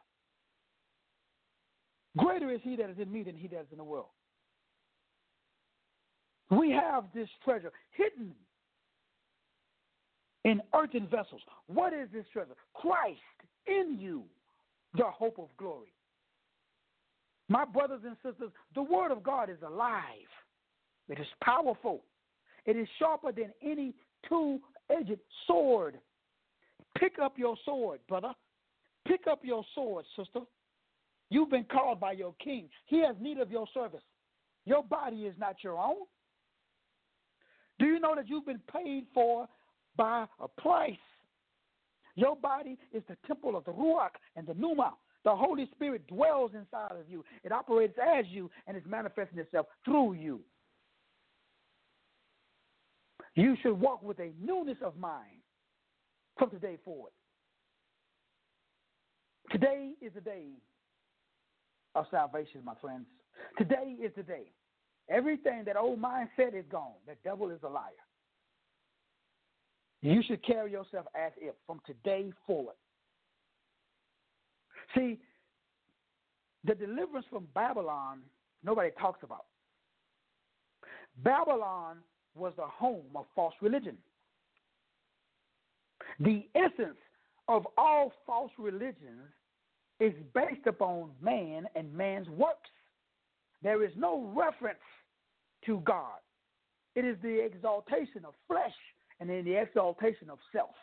Greater is he that is in me than he that is in the world. We have this treasure hidden in earthen vessels. What is this treasure? Christ in you, the hope of glory. My brothers and sisters, the word of God is alive. It is powerful. It is sharper than any two-edged sword. Pick up your sword, brother. Pick up your sword, sister. You've been called by your king. He has need of your service. Your body is not your own. Do you know that you've been paid for by a price? Your body is the temple of the Ruach and the Pneuma. The Holy Spirit dwells inside of you. It operates as you, and it's manifesting itself through you. You should walk with a newness of mind from today forward. Today is the day of salvation, my friends. Today is the day. Everything that old mindset is gone. The devil is a liar. You should carry yourself as if from today forward. See, the deliverance from Babylon, nobody talks about. Babylon was the home of false religion. The essence of all false religions is based upon man and man's works. There is no reference to God. It is the exaltation of flesh and then the exaltation of self.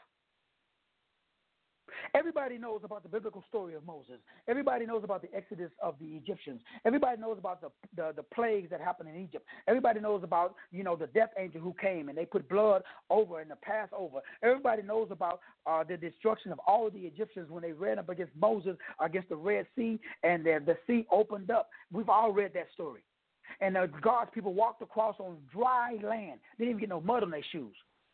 Everybody knows about the biblical story of Moses. Everybody knows about the exodus of the Egyptians. Everybody knows about the, the, the plagues that happened in Egypt. Everybody knows about, you know, the death angel who came and they put blood over in the Passover. Everybody knows about uh, the destruction of all of the Egyptians when they ran up against Moses, against the Red Sea, and the, the sea opened up. We've all read that story. And uh, God's people walked across on dry land. They didn't even get no mud on their shoes.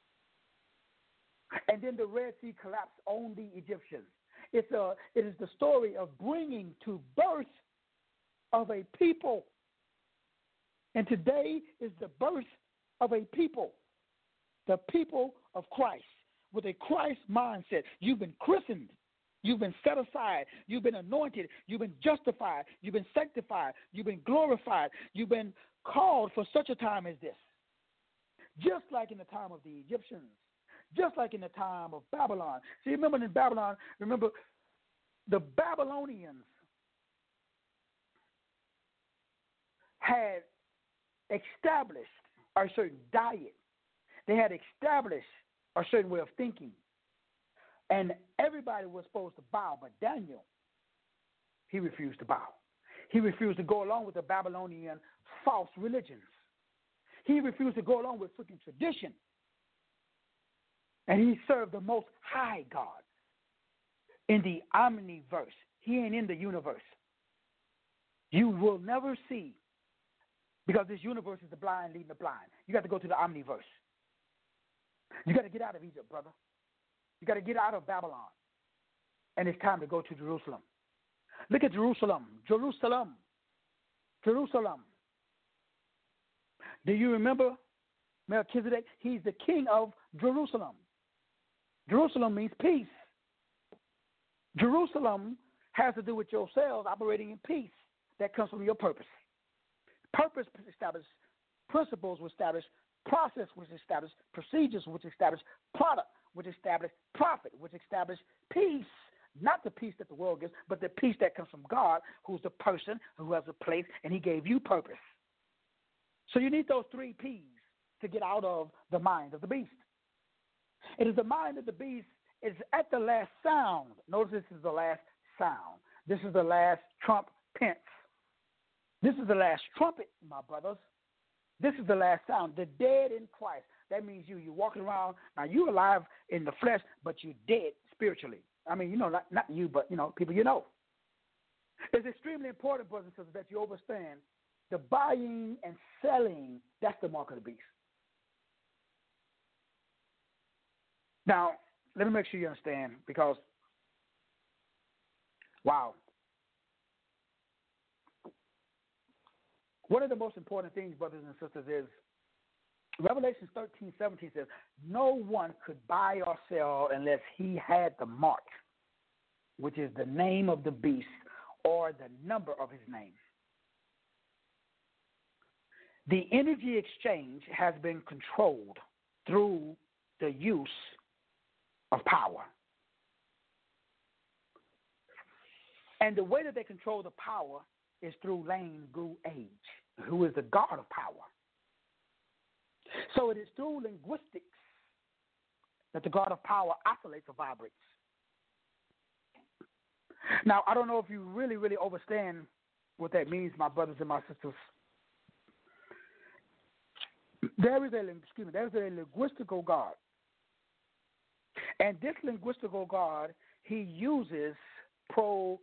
And then the Red Sea collapsed on the Egyptians. It's a, it is the story of bringing to birth of a people. And today is the birth of a people, the people of Christ, with a Christ mindset. You've been christened. You've been set aside. You've been anointed. You've been justified. You've been sanctified. You've been glorified. You've been called for such a time as this. Just like in the time of the Egyptians. Just like in the time of Babylon. See, remember in Babylon, remember the Babylonians had established a certain diet. They had established a certain way of thinking. And everybody was supposed to bow, but Daniel, he refused to bow. He refused to go along with the Babylonian false religions. He refused to go along with freaking tradition. And he served the most high God in the omniverse. He ain't in the universe. You will never see, because this universe is the blind leading the blind. You got to go to the omniverse. You got to get out of Egypt, brother. You got to get out of Babylon. And it's time to go to Jerusalem. Look at Jerusalem. Jerusalem. Jerusalem. Do you remember Melchizedek? He's the king of Jerusalem. Jerusalem means peace. Jerusalem has to do with yourselves operating in peace. That comes from your purpose. Purpose establishes principles, which establish process, which establish procedures, which establish product, which establish profit, which establish peace. Not the peace that the world gives, but the peace that comes from God, who's the person who has a place, and he gave you purpose. So you need those three P's to get out of the mind of the beast. It is the mind of the beast is at the last sound. Notice this is the last sound. This is the last trump pence. This is the last trumpet, my brothers. This is the last sound. The dead in Christ. That means you. You're walking around. Now, you're alive in the flesh, but you're dead spiritually. I mean, you know, not, not you, but, you know, people you know. It's extremely important, brothers and sisters, that you understand the buying and selling, that's the mark of the beast. Now, let me make sure you understand, because, wow. One of the most important things, brothers and sisters, is Revelation thirteen seventeen says, no one could buy or sell unless he had the mark, which is the name of the beast or the number of his name. The energy exchange has been controlled through the use of power. And the way that they control the power is through Lane Gu Age, who is the god of power. So it is through linguistics that the god of power oscillates or vibrates. Now, I don't know if you really, really understand what that means, my brothers and my sisters. There is a, excuse me, there is a linguistical God. And this linguistical God, he uses protatikos.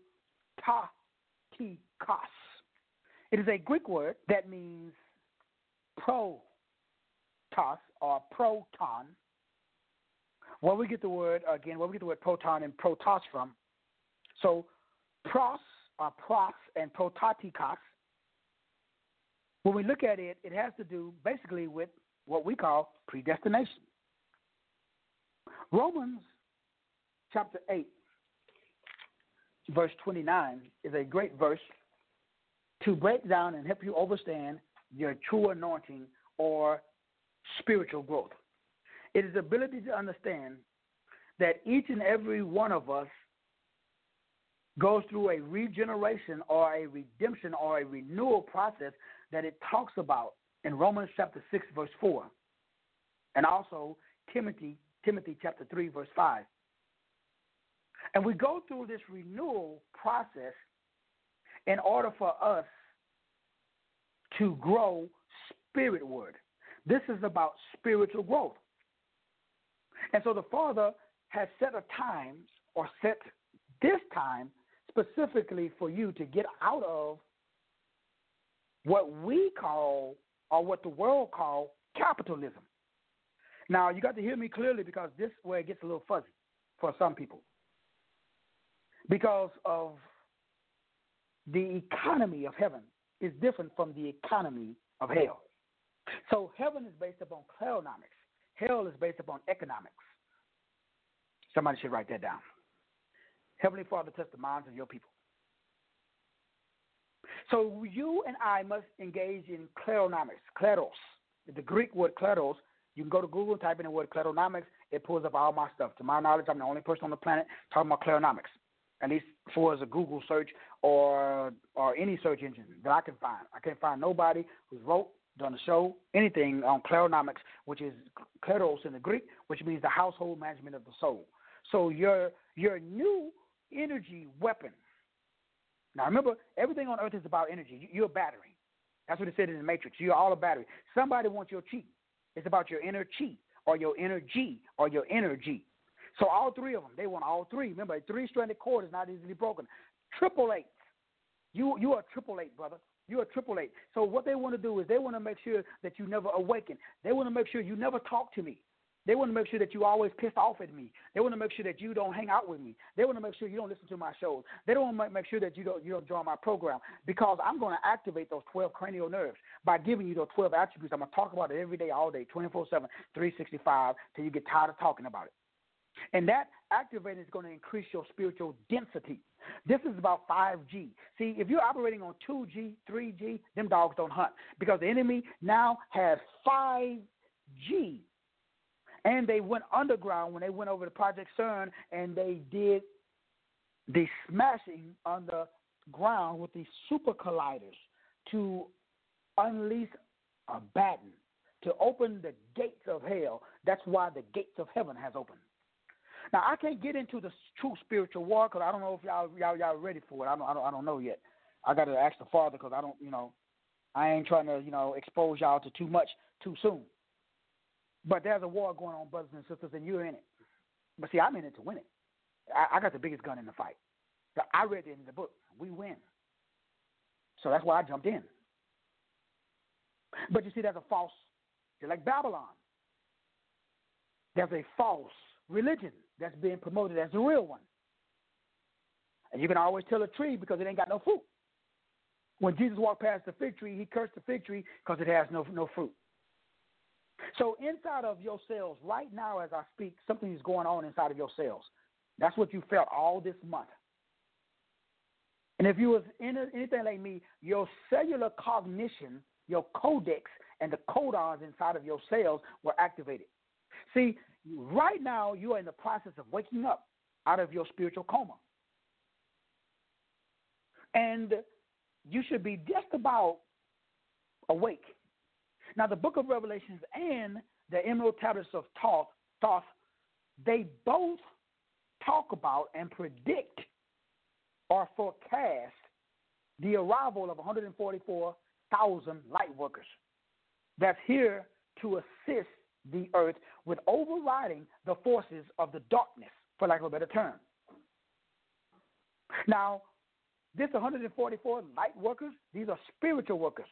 It is a Greek word that means protos or proton. Where we get the word, again, where we get the word proton and protos from. So pros or pros and protatikos. When we look at it, it has to do basically with what we call predestination. Romans chapter eight, verse twenty-nine is a great verse to break down and help you understand your true anointing or spiritual growth. It is the ability to understand that each and every one of us goes through a regeneration or a redemption or a renewal process that it talks about in Romans chapter six, verse four, and also Timothy, Timothy chapter three, verse five. And we go through this renewal process in order for us to grow spiritward. This is about spiritual growth. And so the Father has set a time or set this time specifically for you to get out of what we call or what the world call capitalism. Now, you got to hear me clearly, because this is where it gets a little fuzzy for some people. Because of the economy of heaven is different from the economy of hell. So heaven is based upon cleronomics. Hell is based upon economics. Somebody should write that down. Heavenly Father, touch the minds of your people. So you and I must engage in cleronomics, kleros. The Greek word kleros, you can go to Google and type in the word cleronomics. It pulls up all my stuff. To my knowledge, I'm the only person on the planet talking about cleronomics, at least for as a Google search or or any search engine that I can find. I can't find nobody who's wrote, done a show, anything on cleronomics, which is kleros in the Greek, which means the household management of the soul. So your your new energy weapon. Now remember, everything on earth is about energy. You're a battery. That's what it said in the Matrix. You're all a battery. Somebody wants your chi. It's about your inner chi or your inner G or your energy. So all three of them, they want all three. Remember, a three-stranded cord is not easily broken. Triple eight. You you are triple eight, brother. You're a triple eight. So what they want to do is they want to make sure that you never awaken. They want to make sure you never talk to me. They want to make sure that you always pissed off at me. They want to make sure that you don't hang out with me. They want to make sure you don't listen to my shows. They don't want to make sure that you don't you don't join my program, because I'm going to activate those twelve cranial nerves by giving you those twelve attributes. I'm going to talk about it every day, all day, twenty-four seven, three sixty-five, till you get tired of talking about it. And that activating is going to increase your spiritual density. This is about five G. See, if you're operating on two G, three G, them dogs don't hunt, because the enemy now has five G. And they went underground when they went over to Project CERN, and they did the smashing on the ground with these super colliders to unleash a baton, to open the gates of hell. That's why the gates of heaven has opened. Now, I can't get into the true spiritual war because I don't know if y'all y'all y'all ready for it. I don't I don't, I don't know yet. I got to ask the Father, because I don't you know I ain't trying to you know expose y'all to too much too soon. But there's a war going on, brothers and sisters, and you're in it. But see, I'm in it to win it. I, I got the biggest gun in the fight. So I read it in the book. We win. So that's why I jumped in. But you see, there's a false, just like Babylon, there's a false religion that's being promoted as the real one. And you can always tell a tree because it ain't got no fruit. When Jesus walked past the fig tree, he cursed the fig tree because it has no no fruit. So inside of your cells, right now as I speak, something is going on inside of your cells. That's what you felt all this month. And if you was in a, anything like me, your cellular cognition, your codex, and the codons inside of your cells were activated. See, right now you are in the process of waking up out of your spiritual coma. And you should be just about awake. Now, the book of Revelations and the Emerald Tablets of Thoth, Thoth, they both talk about and predict or forecast the arrival of one hundred forty-four thousand light workers that's here to assist the earth with overriding the forces of the darkness, for lack of a better term. Now, this one hundred forty-four light workers, these are spiritual workers.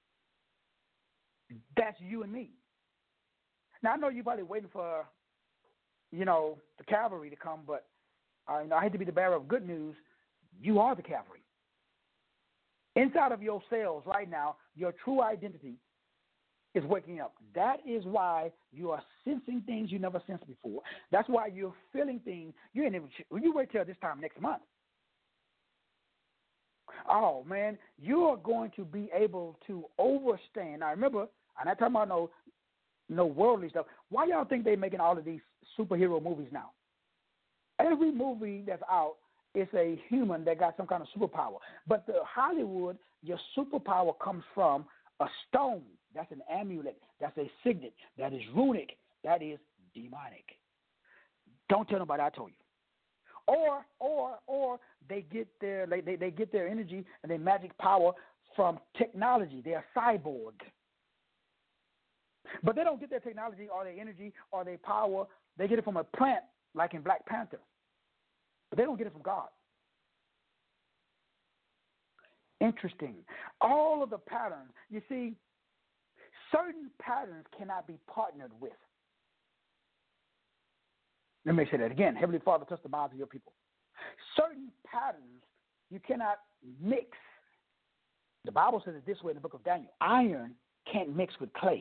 That's you and me. Now, I know you're probably waiting for, you know, the cavalry to come, but uh, I hate to be the bearer of good news. You are the cavalry. Inside of your cells right now, your true identity is waking up. That is why you are sensing things you never sensed before. That's why you're feeling things you ain't even. You wait till this time next month. Oh, man, you are going to be able to overstand. Now, remember, I'm not talking about no, no worldly stuff. Why y'all think they're making all of these superhero movies now? Every movie that's out is a human that got some kind of superpower. But the Hollywood, your superpower comes from a stone. That's an amulet. That's a signet. That is runic. That is demonic. Don't tell nobody I told you. Or, or, or they get their they, they, they get their energy and their magic power from technology. They are cyborg. But they don't get their technology or their energy or their power. They get it from a plant, like in Black Panther. But they don't get it from God. Interesting. All of the patterns, you see, certain patterns cannot be partnered with. Let me say that again. Heavenly Father, touch the minds of your people. Certain patterns you cannot mix. The Bible says it this way in the book of Daniel. Iron can't mix with clay.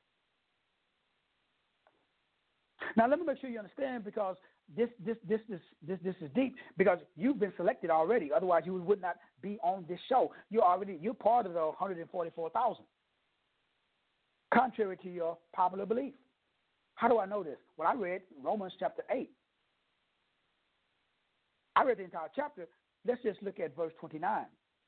Now, let me make sure you understand, because this this this this this this is deep, because you've been selected already. Otherwise, you would not be on this show. You're already you're part of the one hundred forty-four thousand, contrary to your popular belief. How do I know this? Well, I read Romans chapter eight. I read the entire chapter. Let's just look at verse twenty-nine.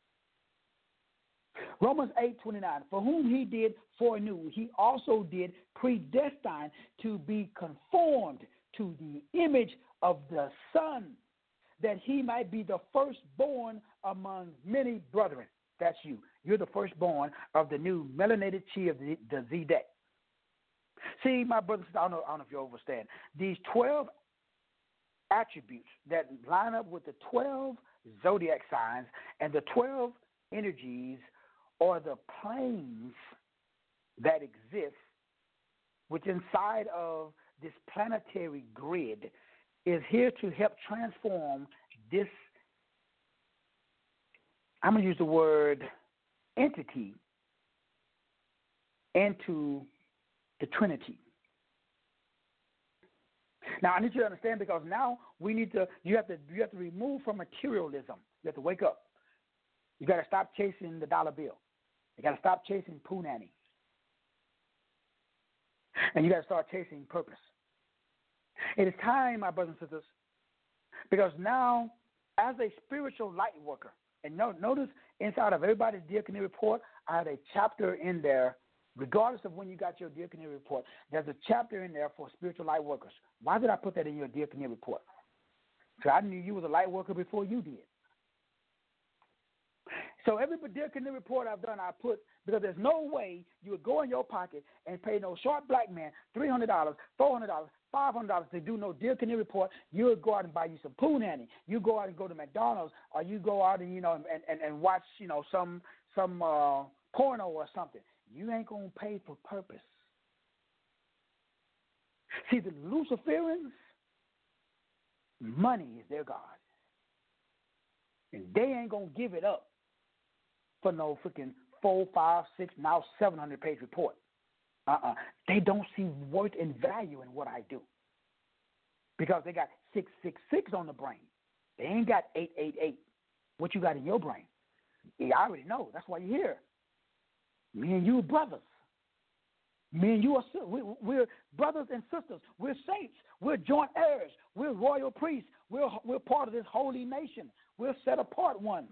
Romans eight twenty-nine. For whom he did foreknew, he also did predestine to be conformed to the image of the Son, that he might be the firstborn among many brethren. That's you. You're the firstborn of the new melanated chi of the, the Zedek. See, my brothers, I don't know, I don't know if you understand. These twelve attributes that line up with the twelve zodiac signs and the twelve energies or the planes that exist, which inside of this planetary grid is here to help transform this, I'm going to use the word entity, into the Trinity. Now I need you to understand, because now we need to you have to you have to remove from materialism. You have to wake up. You got to stop chasing the dollar bill. You got to stop chasing poo nanny. And you got to start chasing purpose. It is time, my brothers and sisters, because now as a spiritual light worker, and no, notice inside of everybody's diaconate report, I have a chapter in there. Regardless of when you got your diaconate report, there's a chapter in there for spiritual light workers. Why did I put that in your diaconate report? Because I knew you was a light worker before you did. So every diaconate report I've done, I put, because there's no way you would go in your pocket and pay no short black man three hundred dollars, four hundred dollars, five hundred dollars to do no diaconate report. You would go out and buy you some poo nanny. You go out and go to McDonald's, or you go out and, you know, and, and, and watch, you know, some, some uh, porno or something. You ain't going to pay for purpose. See, the Luciferians, money is their God. And they ain't going to give it up for no freaking four, five, six, now seven hundred page report. Uh-uh. They don't see worth and value in what I do. Because they got six six six on the brain. They ain't got eight eight eight. What you got in your brain? Yeah, I already know. That's why you're here. Me and you are brothers. Me and you are we're brothers and sisters. We're saints. We're joint heirs. We're royal priests. We're we're part of this holy nation. We're set apart ones.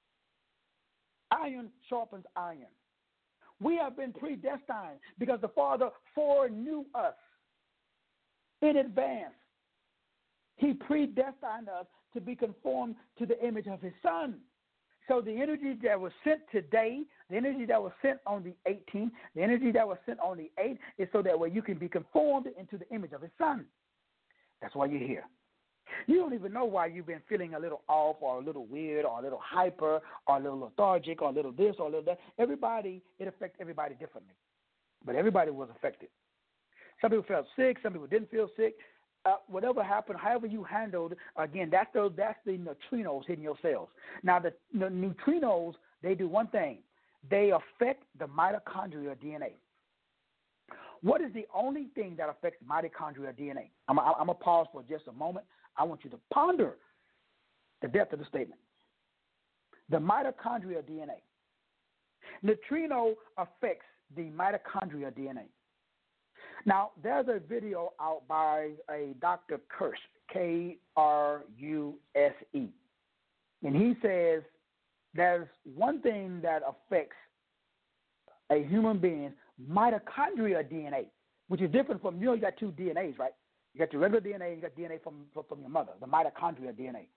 Iron sharpens iron. We have been predestined because the Father foreknew us in advance. He predestined us to be conformed to the image of His Son. So the energy that was sent today, the energy that was sent on the eighteenth, the energy that was sent on the eighth is so that way you can be conformed into the image of His Son. That's why you're here. You don't even know why you've been feeling a little off or a little weird or a little hyper or a little lethargic or a little this or a little that. Everybody, it affects everybody differently. But everybody was affected. Some people felt sick. Some people didn't feel sick. Uh, whatever happened, however you handled, again, that's the, that's the neutrinos hitting your cells. Now, the, the neutrinos, they do one thing. They affect the mitochondrial D N A. What is the only thing that affects mitochondrial D N A? I'm going to pause for just a moment. I want you to ponder the depth of the statement. The mitochondrial D N A. Neutrino affects the mitochondrial D N A. Now, there's a video out by a Doctor Kurse, K R U S E. And he says there's one thing that affects a human being's mitochondrial D N A, which is different from, you know, you got two D N As, right? You got your regular D N A and you got D N A from, from your mother, the mitochondrial D N A.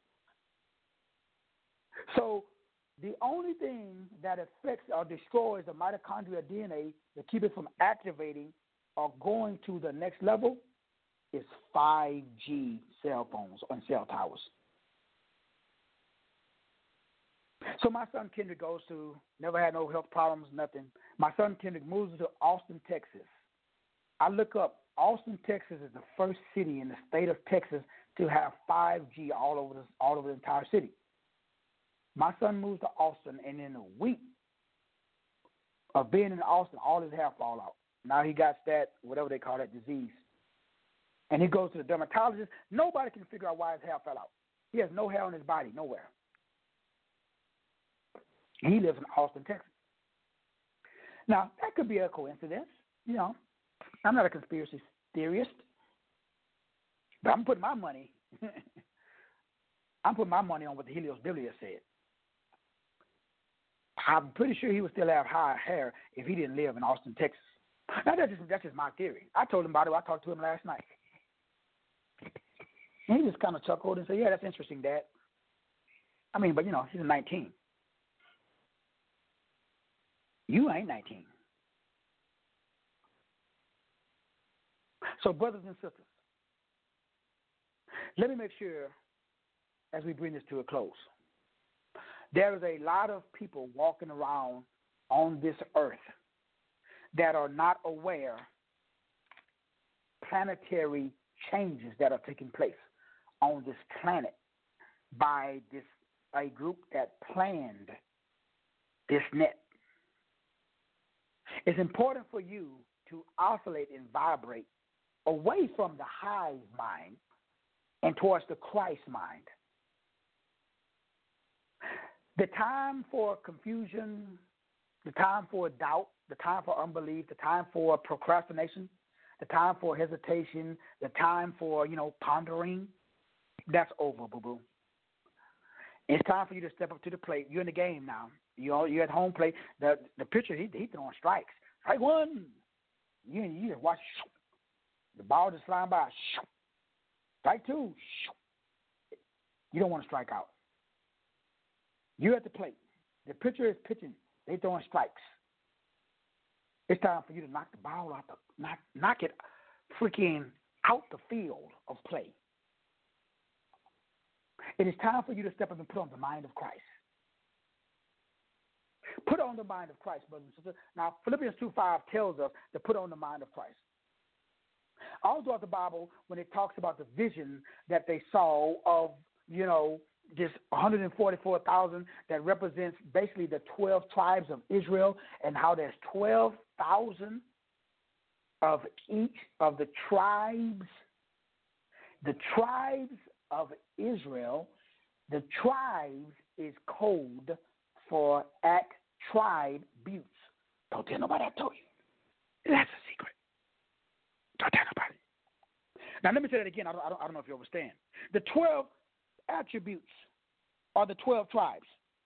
So the only thing that affects or destroys the mitochondrial D N A to keep it from activating or going to the next level is five G cell phones and cell towers. So my son Kendrick goes to, never had no health problems, nothing. My son Kendrick moves to Austin, Texas. I look up, Austin, Texas is the first city in the state of Texas to have five G all over the, all over the entire city. My son moves to Austin, and in a week of being in Austin, all his hair fall out. Now he got that, whatever they call that disease. And he goes to the dermatologist. Nobody can figure out why his hair fell out. He has no hair on his body, nowhere. He lives in Austin, Texas. Now, that could be a coincidence. You know, I'm not a conspiracy theorist. But I'm putting my money, I'm putting my money on what the Helios Biblia said. I'm pretty sure he would still have high hair if he didn't live in Austin, Texas. Now, that's just, that's just my theory. I told him about it. I talked to him last night. And he just kind of chuckled and said, yeah, that's interesting, Dad. I mean, but, you know, he's nineteen. You ain't nineteen. So, brothers and sisters, let me make sure as we bring this to a close, there is a lot of people walking around on this earth that are not aware planetary changes that are taking place on this planet by this a group that planned this net. It's important for you to oscillate and vibrate away from the hive mind and towards the Christ mind. The time for confusion, the time for doubt, the time for unbelief, the time for procrastination, the time for hesitation, the time for, you know, pondering, that's over, boo-boo. It's time for you to step up to the plate. You're in the game now. You're, you're at home plate. The the pitcher, he, he's throwing strikes. Strike one. You, you just watch. The ball just flying by. Strike two. You don't want to strike out. You're at the plate. The pitcher is pitching. They're throwing strikes. It's time for you to knock the ball out, the, knock, knock it freaking out the field of play. It is time for you to step up and put on the mind of Christ. Put on the mind of Christ, brothers and sisters. Now, Philippians two five tells us to put on the mind of Christ. All throughout the Bible, when it talks about the vision that they saw of, you know, this one hundred forty-four thousand that represents basically the twelve tribes of Israel, and how there's twelve thousand of each of the tribes, the tribes of Israel, the tribes is code for attributes. Don't tell nobody I told you. That's a secret. Don't tell nobody. Now, let me say that again. I don't, I don't, I don't know if you understand. The twelve attributes are the twelve tribes.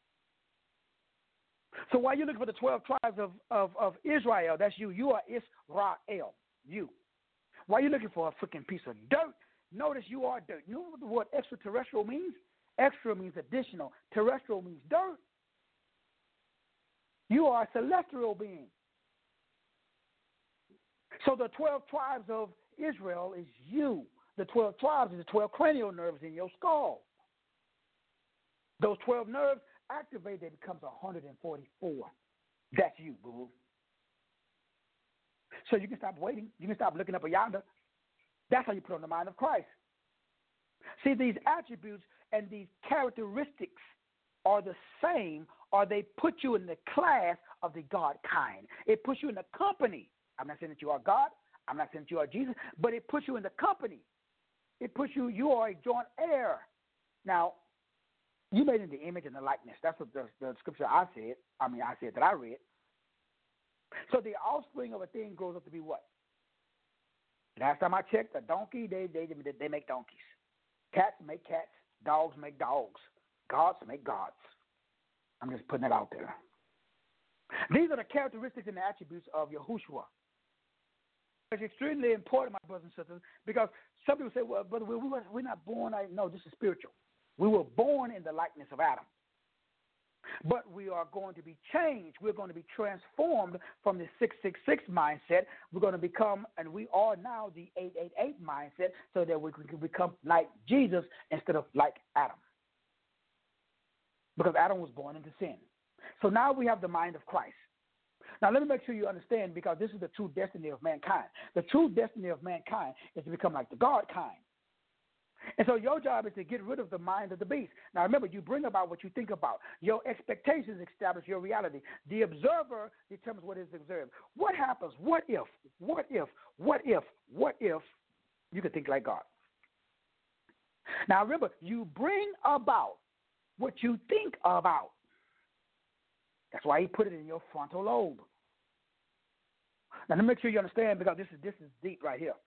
So while you're looking for the twelve tribes of, of, of Israel, that's you. You are Israel. You. While you're looking for a freaking piece of dirt, notice you are dirt. You know what the word extraterrestrial means? Extra means additional. Terrestrial means dirt. You are a celestial being. So the twelve tribes of Israel is you. The twelve tribes is the twelve cranial nerves in your skull. Those twelve nerves activate, it becomes one hundred forty-four. That's you, boo. So you can stop waiting. You can stop looking up a yonder. That's how you put on the mind of Christ. See, these attributes and these characteristics are the same, or they put you in the class of the God kind. It puts you in the company. I'm not saying that you are God. I'm not saying that you are Jesus, but it puts you in the company. It puts you, you are a joint heir. Now, you made in the image and the likeness. That's what the, the scripture I said. I mean, I said that I read. So the offspring of a thing grows up to be what? Last time I checked, a donkey, they they they make donkeys. Cats make cats. Dogs make dogs. Gods make gods. I'm just putting it out there. These are the characteristics and the attributes of Yahushua. It's extremely important, my brothers and sisters, because some people say, well, brother, we, we, we're not born. I, no, this is spiritual. We were born in the likeness of Adam. But we are going to be changed. We're going to be transformed from the six six six mindset. We're going to become, and we are now, the eight eight eight mindset, so that we can become like Jesus instead of like Adam. Because Adam was born into sin. So now we have the mind of Christ. Now let me make sure you understand, because this is the true destiny of mankind. The true destiny of mankind is to become like the God kind. And so your job is to get rid of the mind of the beast. Now remember, you bring about what you think about. Your expectations establish your reality. The observer determines what is observed. What happens? What if? What if? What if? What if you could think like God? Now remember, you bring about what you think about. That's why he put it in your frontal lobe. Now let me make sure you understand, because this is this is deep right here.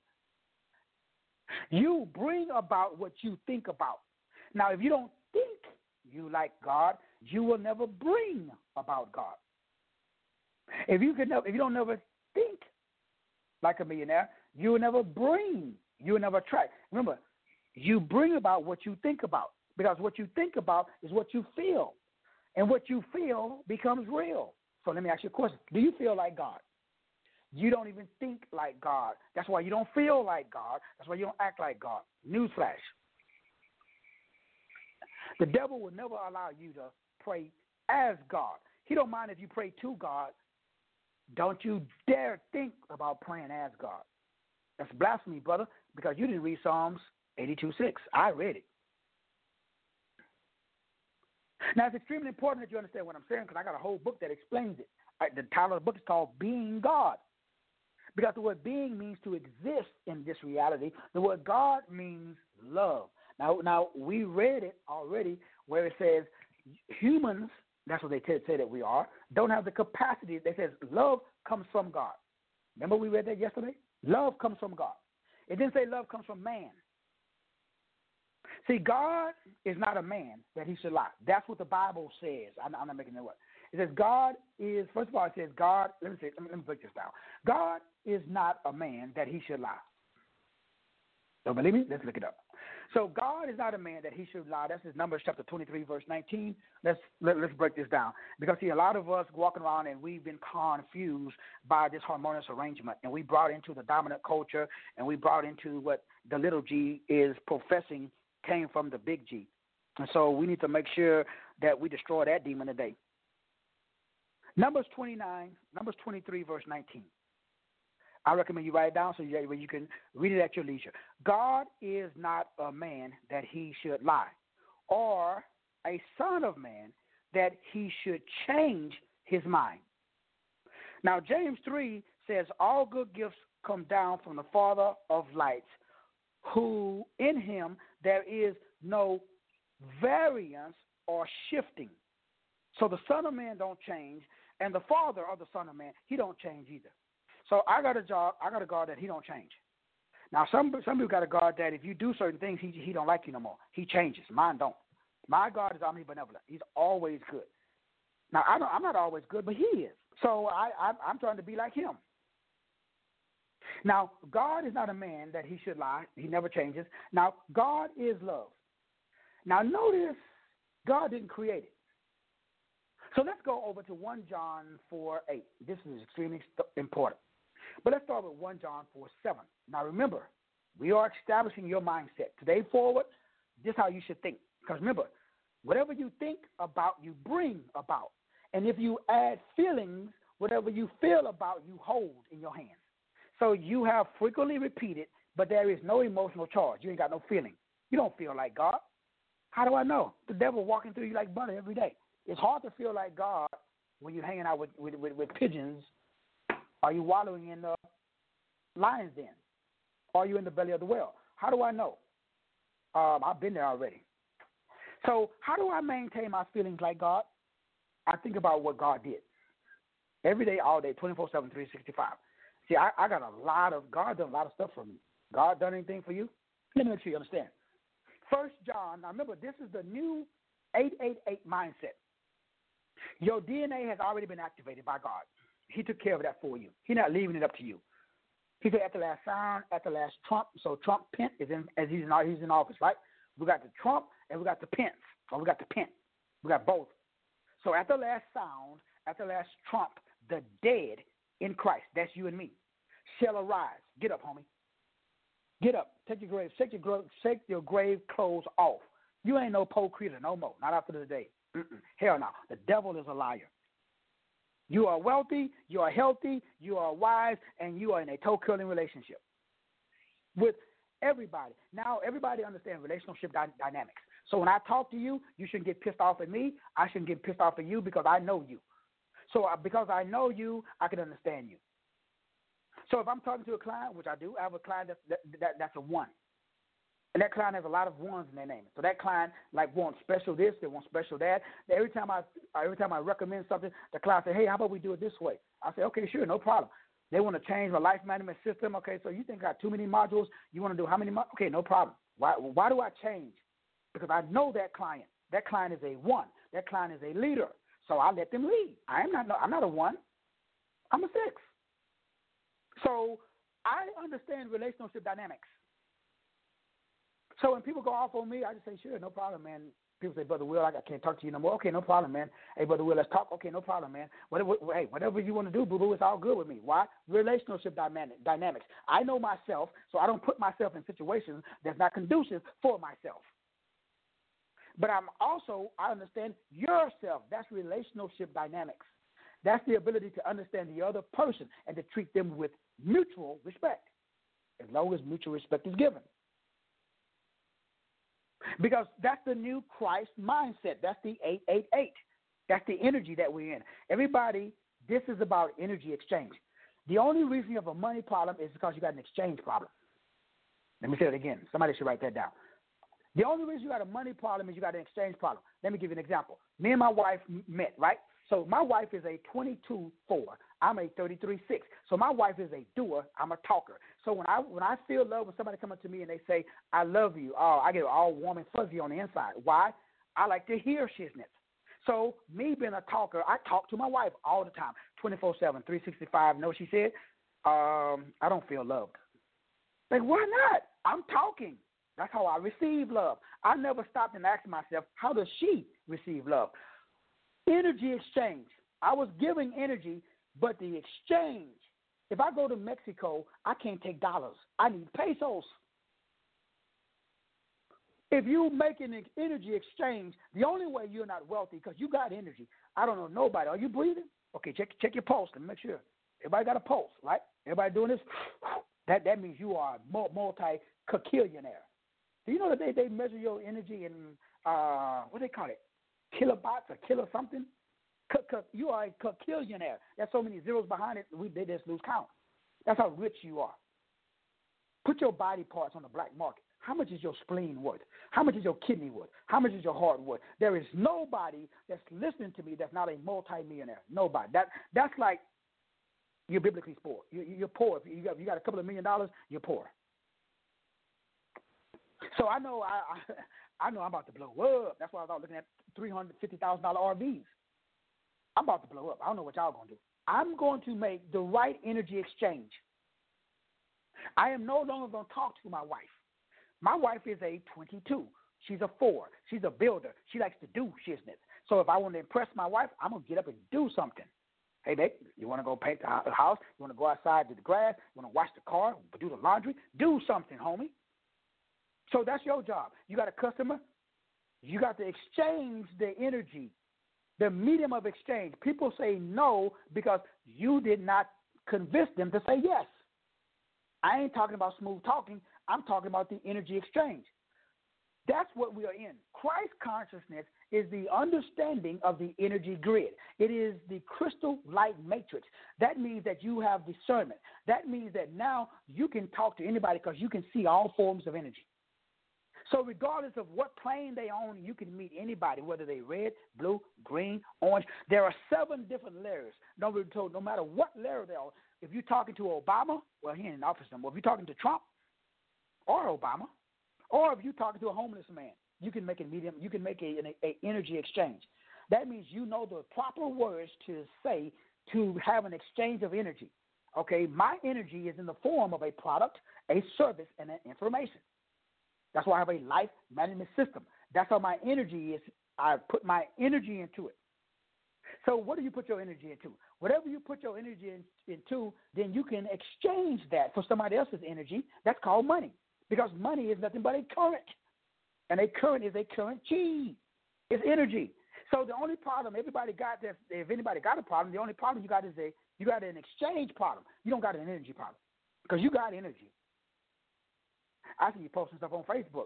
You bring about what you think about. Now, if you don't think you like God, you will never bring about God. If you can, if you don't never think like a millionaire, you will never bring. You will never attract. Remember, you bring about what you think about, because what you think about is what you feel, and what you feel becomes real. So let me ask you a question: do you feel like God? You don't even think like God. That's why you don't feel like God. That's why you don't act like God. Newsflash. The devil will never allow you to pray as God. He don't mind if you pray to God. Don't you dare think about praying as God. That's blasphemy, brother, because you didn't read Psalms eighty-two six. I read it. Now, it's extremely important that you understand what I'm saying because I got a whole book that explains it. I, the title of the book is called Being God. Because the word being means to exist in this reality. The word God means love. Now, now we read it already where it says humans, that's what they say that we are, don't have the capacity. It says love comes from God. Remember we read that yesterday? Love comes from God. It didn't say love comes from man. See, God is not a man that he should lie. That's what the Bible says. I'm, I'm not making that up. It says God is, first of all, it says God, let me say, let me, let me break this down. God is not a man that he should lie. Don't believe me? Let's look it up. So God is not a man that he should lie. That's his Numbers chapter twenty-three, verse nineteen. Let's let, let's break this down. Because, see, a lot of us walking around and we've been confused by this harmonious arrangement. And we brought into the dominant culture and we brought into what the little g is professing came from the big G. And so we need to make sure that we destroy that demon today. Numbers twenty-nine, Numbers twenty-three, verse nineteen. I recommend you write it down so you, you can read it at your leisure. God is not a man that he should lie, or a son of man that he should change his mind. Now, James three says, all good gifts come down from the Father of lights, who in him there is no variance or shifting. So the Son of Man don't change, and the Father of the Son of Man, he don't change either. So I got a job, I got a God that he don't change. Now some some people got a God that if you do certain things, he he don't like you no more. He changes. Mine don't. My God is omnibenevolent. He's always good. Now I don't, I'm not always good, but he is. So I, I I'm trying to be like him. Now God is not a man that he should lie. He never changes. Now God is love. Now notice God didn't create it. So let's go over to First John four eight. This is extremely important. But let's start with First John four seven. Now remember, we are establishing your mindset. Today forward, this is how you should think. Because remember, whatever you think about, you bring about. And if you add feelings, whatever you feel about, you hold in your hands. So you have frequently repeated, but there is no emotional charge. You ain't got no feeling. You don't feel like God. How do I know? The devil walking through you like butter every day. It's hard to feel like God when you're hanging out with, with, with, with pigeons. Are you wallowing in the lion's den? Are you in the belly of the whale? How do I know? Um, I've been there already. So how do I maintain my feelings like God? I think about what God did. Every day, all day, twenty-four seven, three sixty-five. See, I, I got a lot of, God done a lot of stuff for me. God done anything for you? Let me make sure you understand. First John, now remember, this is the new eight eight eight mindset. Your D N A has already been activated by God. He took care of that for you. He's not leaving it up to you. He said at the last sound, at the last trump. So Trump Pence is in, as he's in, he's in office, right? We got the Trump and we got the Pence, or we got the Pence. We got both. So at the last sound, at the last trump, the dead in Christ, that's you and me, shall arise. Get up, homie. Get up. Take your grave. Shake your grave. Shake your grave clothes off. You ain't no poor creature no more. Not after today. Mm-mm. Hell no. The devil is a liar. You are wealthy, you are healthy, you are wise, and you are in a toe-curling relationship with everybody. Now, everybody understands relationship dy- dynamics. So when I talk to you, you shouldn't get pissed off at me. I shouldn't get pissed off at you because I know you. So uh, because I know you, I can understand you. So if I'm talking to a client, which I do, I have a client that's, that, that, that's a one. And that client has a lot of ones in their name. So that client like wants special this, they want special that. Every time I every time I recommend something, the client say, hey, how about we do it this way? I say, okay, sure, no problem. They want to change my life management system. Okay, so you think I got too many modules? You want to do how many modules? Okay, no problem. Why why do I change? Because I know that client. That client is a one. That client is a leader. So I let them lead. I am not no, I'm not a one. I'm a six. So I understand relationship dynamics. So when people go off on me, I just say, sure, no problem, man. People say, Brother Will, I can't talk to you no more. Okay, no problem, man. Hey, Brother Will, let's talk. Okay, no problem, man. Whatever, hey, whatever you want to do, boo-boo, it's all good with me. Why? Relationship dynamic, dynamics. I know myself, so I don't put myself in situations that's not conducive for myself. But I'm also, I understand yourself. That's relationship dynamics. That's the ability to understand the other person and to treat them with mutual respect, as long as mutual respect is given. Because that's the new Christ mindset. That's the eight eight eight. That's the energy that we're in. Everybody, this is about energy exchange. The only reason you have a money problem is because you got an exchange problem. Let me say it again. Somebody should write that down. The only reason you got a money problem is you got an exchange problem. Let me give you an example. Me and my wife met, right? So my wife is a twenty-two four. I'm a thirty-three six. So my wife is a doer. I'm a talker. So when I when I feel love, when somebody comes up to me and they say, I love you, oh, I get all warm and fuzzy on the inside. Why? I like to hear shiznits. So me being a talker, I talk to my wife all the time, twenty-four seven, three sixty-five. Know what she said? Um, I don't feel loved. Like, why not? I'm talking. That's how I receive love. I never stopped and asked myself, how does she receive love? Energy exchange. I was giving energy, but the exchange. If I go to Mexico, I can't take dollars. I need pesos. If you make an energy exchange, the only way you're not wealthy because you got energy. I don't know nobody. Are you breathing? Okay, check check your pulse and make sure. Everybody got a pulse, right? Everybody doing this? That that means you are a multi-quillionaire. Do you know that they, they measure your energy in, uh, what do they call it? Kilobots or kilo something? You are a quillionaire. There's so many zeros behind it, we, they just lose count. That's how rich you are. Put your body parts on the black market. How much is your spleen worth? How much is your kidney worth? How much is your heart worth? There is nobody that's listening to me that's not a multi-millionaire. Nobody. That That's like you're biblically poor. You, you're poor. If you got, you got a couple of million dollars, you're poor. So I know I, I I know I'm about to blow up. That's why I was looking at three hundred fifty thousand dollars R Vs. I'm about to blow up. I don't know what y'all going to do. I'm going to make the right energy exchange. I am no longer going to talk to my wife. My wife is a twenty-two. She's a four. She's a builder. She likes to do shiznit. So if I want to impress my wife, I'm going to get up and do something. Hey, babe, you want to go paint the house? You want to go outside to the grass? You want to wash the car? Do the laundry? Do something, homie. So that's your job. You got a customer. You got to exchange the energy, the medium of exchange. People say no because you did not convince them to say yes. I ain't talking about smooth talking. I'm talking about the energy exchange. That's what we are in. Christ consciousness is the understanding of the energy grid. It is the crystal light matrix. That means that you have discernment. That means that now you can talk to anybody because you can see all forms of energy. So regardless of what plane they own, you can meet anybody, whether they red, blue, green, orange. There are seven different layers. No, no matter what layer they are, if you're talking to Obama, well, he ain't in office anymore. If you're talking to Trump or Obama, or if you're talking to a homeless man, you can make a medium. You can make a, a, a energy exchange. That means you know the proper words to say to have an exchange of energy. Okay, my energy is in the form of a product, a service, and an information. That's why I have a life management system. That's how my energy is. I put my energy into it. So what do you put your energy into? Whatever you put your energy in, into, then you can exchange that for somebody else's energy. That's called money, because money is nothing but a current, and a current is a currency. It's energy. So the only problem everybody got, that if anybody got a problem, the only problem you got is a you got an exchange problem. You don't got an energy problem because you got energy. I see you posting stuff on Facebook.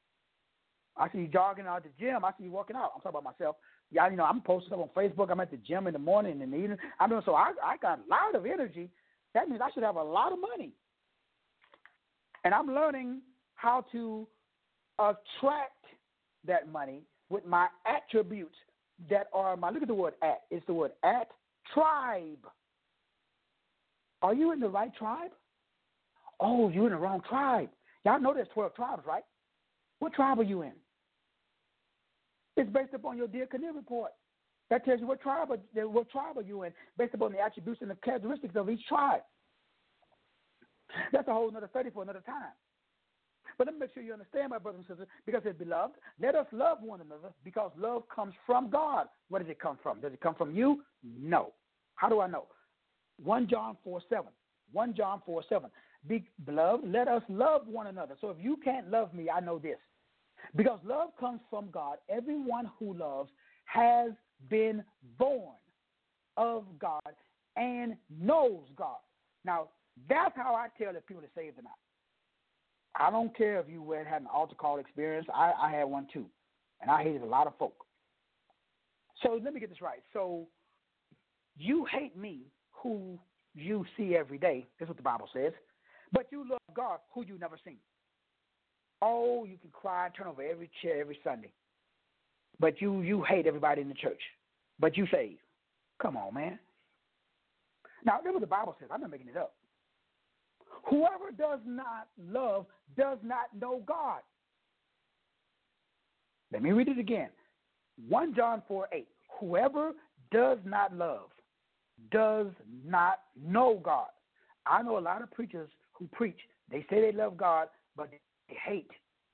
I see you jogging out at the gym. I see you working out. I'm talking about myself. Yeah, you know, I'm posting stuff on Facebook. I'm at the gym in the morning and in the evening. I'm doing so. I, I got a lot of energy. That means I should have a lot of money. And I'm learning how to attract that money with my attributes that are my, look at the word at. It's the word at tribe. Are you in the right tribe? Oh, you're in the wrong tribe. Y'all know there's twelve tribes, right? What tribe are you in? It's based upon your Dear Canoe report. That tells you what tribe, are, what tribe are you in, based upon the attributes and the characteristics of each tribe. That's a whole other study for another time. But let me make sure you understand, my brothers and sisters, because it's beloved, let us love one another because love comes from God. Where does it come from? Does it come from you? No. How do I know? First John four seven. First John four seven. Be, beloved, let us love one another. So if you can't love me, I know this. Because love comes from God. Everyone who loves has been born of God and knows God. Now, that's how I tell if people are saved or not. I don't care if you had an altar call experience. I, I had one too, and I hated a lot of folk. So let me get this right. So you hate me, who you see every day. That's what the Bible says. But you love God, who you never seen. Oh, you can cry and turn over every chair every Sunday. But you you hate everybody in the church. But you saved. Come on, man. Now, that's what the Bible says. I'm not making it up. Whoever does not love does not know God. Let me read it again. First John four eight. Whoever does not love does not know God. I know a lot of preachers who preach. They say they love God, but they hate.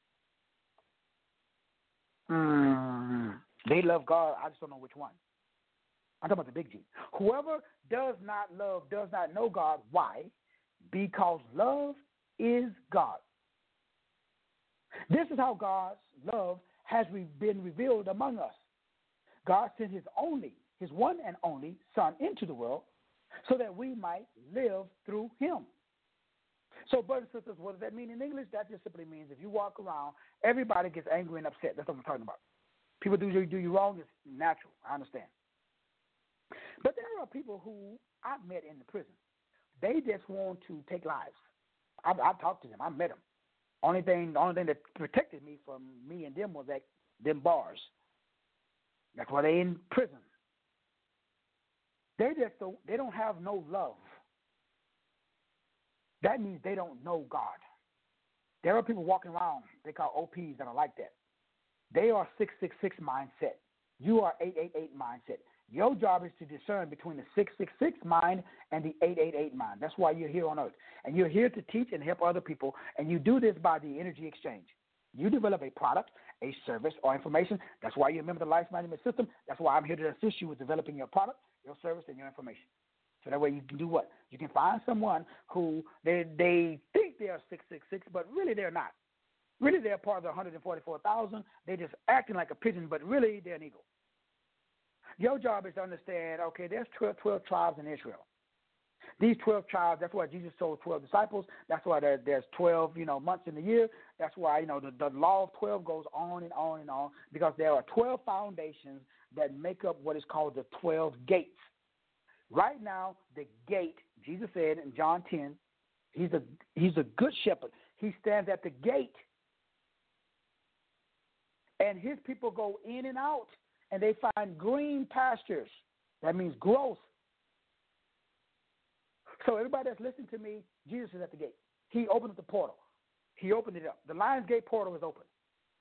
Mm, they love God. I just don't know which one. I'm talking about the big G. Whoever does not love does not know God. Why? Because love is God. This is how God's love has been revealed among us. God sent his only, his one and only Son into the world so that we might live through him. So, brothers and sisters, what does that mean in English? That just simply means if you walk around, everybody gets angry and upset. That's what I'm talking about. People do you, do you wrong. It's natural. I understand. But there are people who I've met in the prison. They just want to take lives. I've, I've talked to them. I met them. Only thing, the only thing that protected me from me and them was that them bars. That's why they in prison. They just don't, they don't have no love. That means they don't know God. There are people walking around, they call O Ps, that are like that. They are six six six mindset. You are eight eight eight mindset. Your job is to discern between the six six six mind and the eight eight eight mind. That's why you're here on earth. And you're here to teach and help other people, and you do this by the energy exchange. You develop a product, a service, or information. That's why you're a member of the Life Management System. That's why I'm here to assist you with developing your product, your service, and your information. So that way you can do what? You can find someone who they they think they are six six six, but really they're not. Really they're part of the one hundred forty-four thousand. They're just acting like a pigeon, but really they're an eagle. Your job is to understand, okay, there's twelve, twelve tribes in Israel. These twelve tribes, that's why Jesus told twelve disciples. That's why there, there's twelve, you know, months in the year. That's why, you know, the, the law of twelve goes on and on and on, because there are twelve foundations that make up what is called the twelve gates. Right now, the gate, Jesus said in John ten, he's a, he's a good shepherd. He stands at the gate. And his people go in and out, and they find green pastures. That means growth. So everybody that's listening to me, Jesus is at the gate. He opened up the portal. He opened it up. The Lion's Gate portal is open.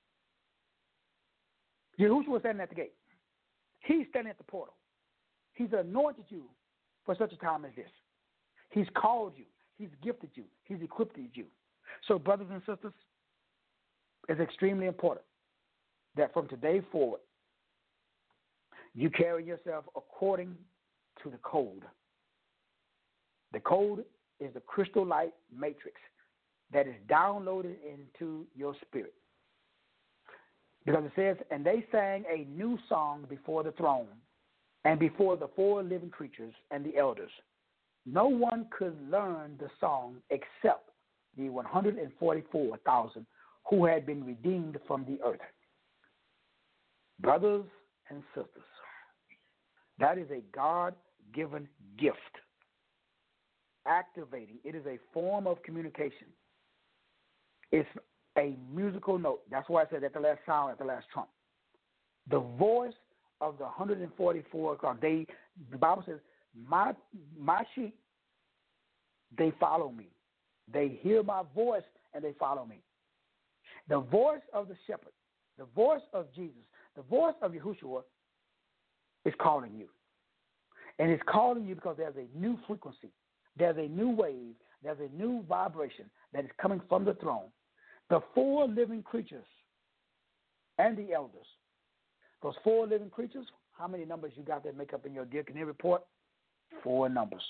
Yahushua was standing at the gate. He's standing at the portal. He's anointed you for such a time as this. He's called you. He's gifted you. He's equipped you. So, brothers and sisters, it's extremely important that from today forward, you carry yourself according to the code. The code is the crystal light matrix that is downloaded into your spirit. Because it says, and they sang a new song before the throne and before the four living creatures and the elders. No one could learn the song except the one hundred forty-four thousand who had been redeemed from the earth. Brothers and sisters, that is a God-given gift. Activating, it is a form of communication. It's a musical note. That's why I said at the last sound, at the last trump. The voice of the one hundred forty-four, they, the Bible says, my, my sheep, they follow me. They hear my voice and they follow me. The voice of the shepherd, the voice of Jesus, the voice of Yahushua is calling you. And it's calling you because there's a new frequency. There's a new wave. There's a new vibration that is coming from the throne the four living creatures and the elders. Those four living creatures, how many numbers you got that make up in your Dear Canary report? Four numbers.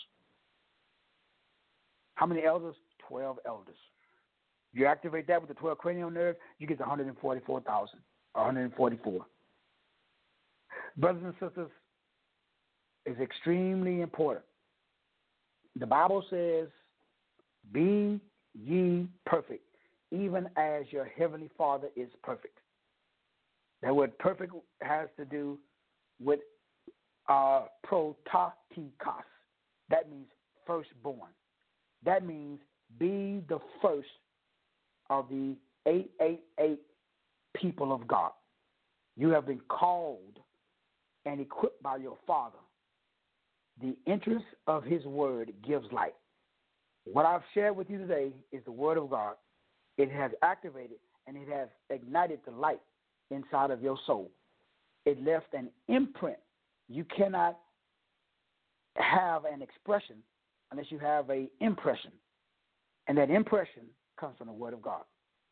How many elders? Twelve elders. You activate that with the twelve cranial nerves, you get one hundred forty-four thousand, or one hundred forty-four. Brothers and sisters, it's extremely important. The Bible says, be ye perfect, even as your heavenly Father is perfect. That word perfect has to do with uh, prototokos. That means firstborn. That means be the first of the eight eight eight people of God. You have been called and equipped by your Father. The interest of his word gives light. What I've shared with you today is the word of God. It has activated and it has ignited the light inside of your soul. It left an imprint. You cannot have an expression unless you have an impression. And that impression comes from the word of God.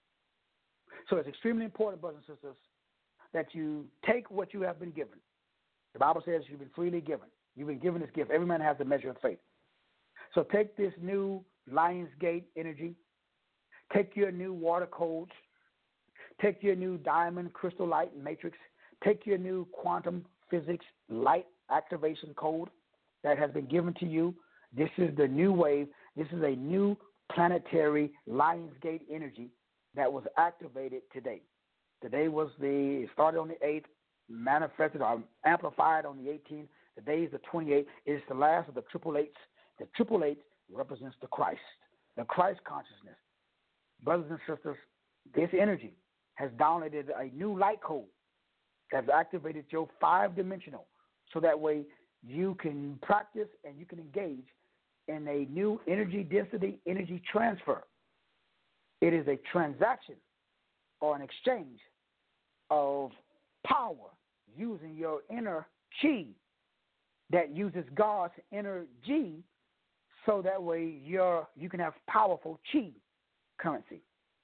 So it's extremely important, brothers and sisters, that you take what you have been given. The Bible says you've been freely given. You've been given this gift. Every man has a measure of faith. So take this new Lionsgate energy. Take your new water codes. Take your new diamond crystal light matrix. Take your new quantum physics light activation code that has been given to you. This is the new wave. This is a new planetary Lionsgate energy that was activated today. Today was the, it started on the eighth, manifested or amplified on the eighteenth. Today is the twenty-eighth. It is the last of the triple eights. The triple eight represents the Christ, the Christ consciousness. Brothers and sisters, this energy has downloaded a new light code that has activated your five-dimensional, so that way you can practice and you can engage in a new energy density, energy transfer. It is a transaction or an exchange of power using your inner chi that uses God's inner G, so that way you're, you can have powerful chi currency.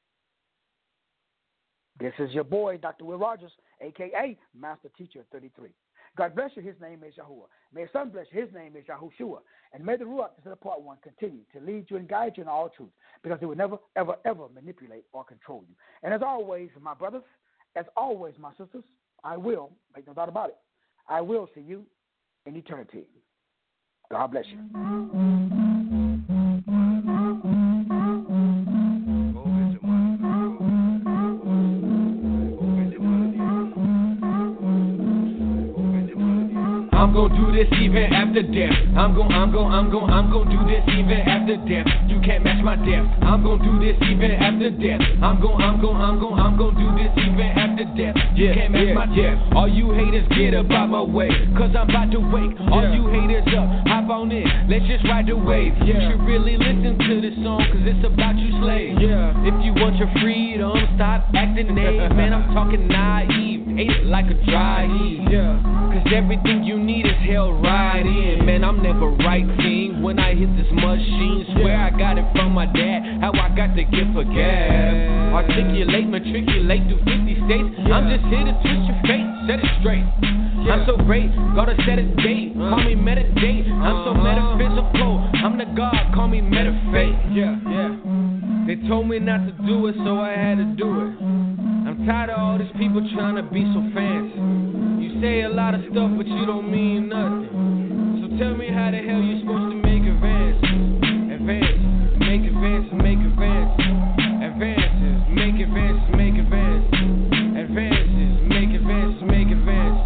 This is your boy, Doctor Will Rogers, a k a. Master Teacher thirty-three. God bless you. His name is Yahuwah. May His Son bless you. His name is Yahushua. And may the Ruach, this is part one, continue to lead you and guide you in all truth, because it will never, ever, ever manipulate or control you. And as always, my brothers, as always, my sisters, I will, make no doubt about it, I will see you in eternity. God bless you.
I'm gonna do this even after death. I'm gon' I'm gon' I'm gon' I'm gon' do this even after death. You can't match my death. I'm gon' do this even after death. I'm gon' I'm gon' I'm gon' I'm gon' do this even after death. You yeah, can't match yeah, my death. Yeah. All you haters get up out my way, cause I'm about to wake. All yeah. you haters up, hop on in. Let's just ride the wave. Yeah. You should really listen to this song, cause it's about you slave. Yeah. If you want your freedom, stop acting naive. Man, I'm talking naive. Hate it like a dry heat. Yeah. Cause everything you need is held right in. Man, I'm never right thing when I hit this machine. Swear I got it from my dad, how I got the gift for gab. Articulate, matriculate through fifty states. Yeah. I'm just here to twist your face, set it straight. Yeah. I'm so great, gotta set a date. Uh. Call me meditate, I'm so metaphysical. I'm the God, call me metafate. Yeah, yeah. They told me not to do it, so I had to do it. I'm tired of all these people trying to be so fancy. You say a lot of stuff, but you don't mean nothing. So tell me how the hell you supposed to make advances. Advances, make advances, make advances. Advances, make advances, make advances. Advances, make advances, make advances.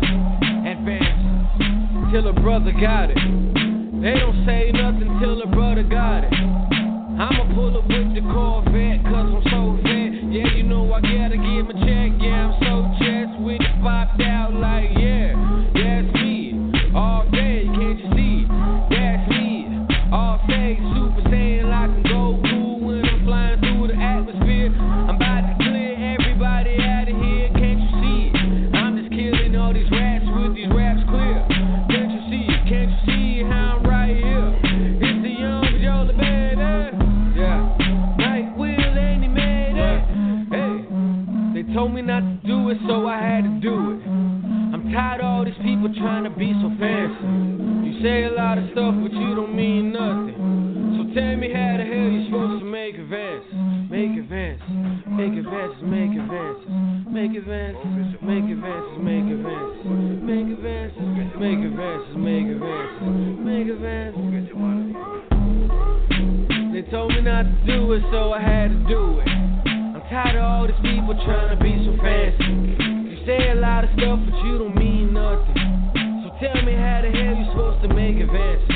Advances, till a brother got it. They don't say nothing till a brother got it. I'ma pull up with the Corvette, cause I'm so fat. Yeah, you know I gotta give my check. Yeah, I'm so chest with it popped out like, yeah, that's me. All day, can't you see? That's me. All day, Super Saiyan like I'm Goku when I'm flying through the atmosphere. I'm about to clear everybody out of here, can't you see? I'm just killing all these rats with these raps clear. Can't you see? Can't you see how I'm right here? It's the young Joe the bad. me not to do it, so I had to do it. I'm tired of all these people trying to be so fancy. You say a lot of stuff, but you don't mean nothing. So tell me how the hell you supposed to make advances. Make advances, make advances, make advances. Make advances, make advances, make advances. Make advances, make advances, make advances. Make advances. They told me not to do it, so I had to do it. I'm tired of all these people trying to be so fancy. You say a lot of stuff, but you don't mean nothing. So tell me how the hell you supposed to make advances.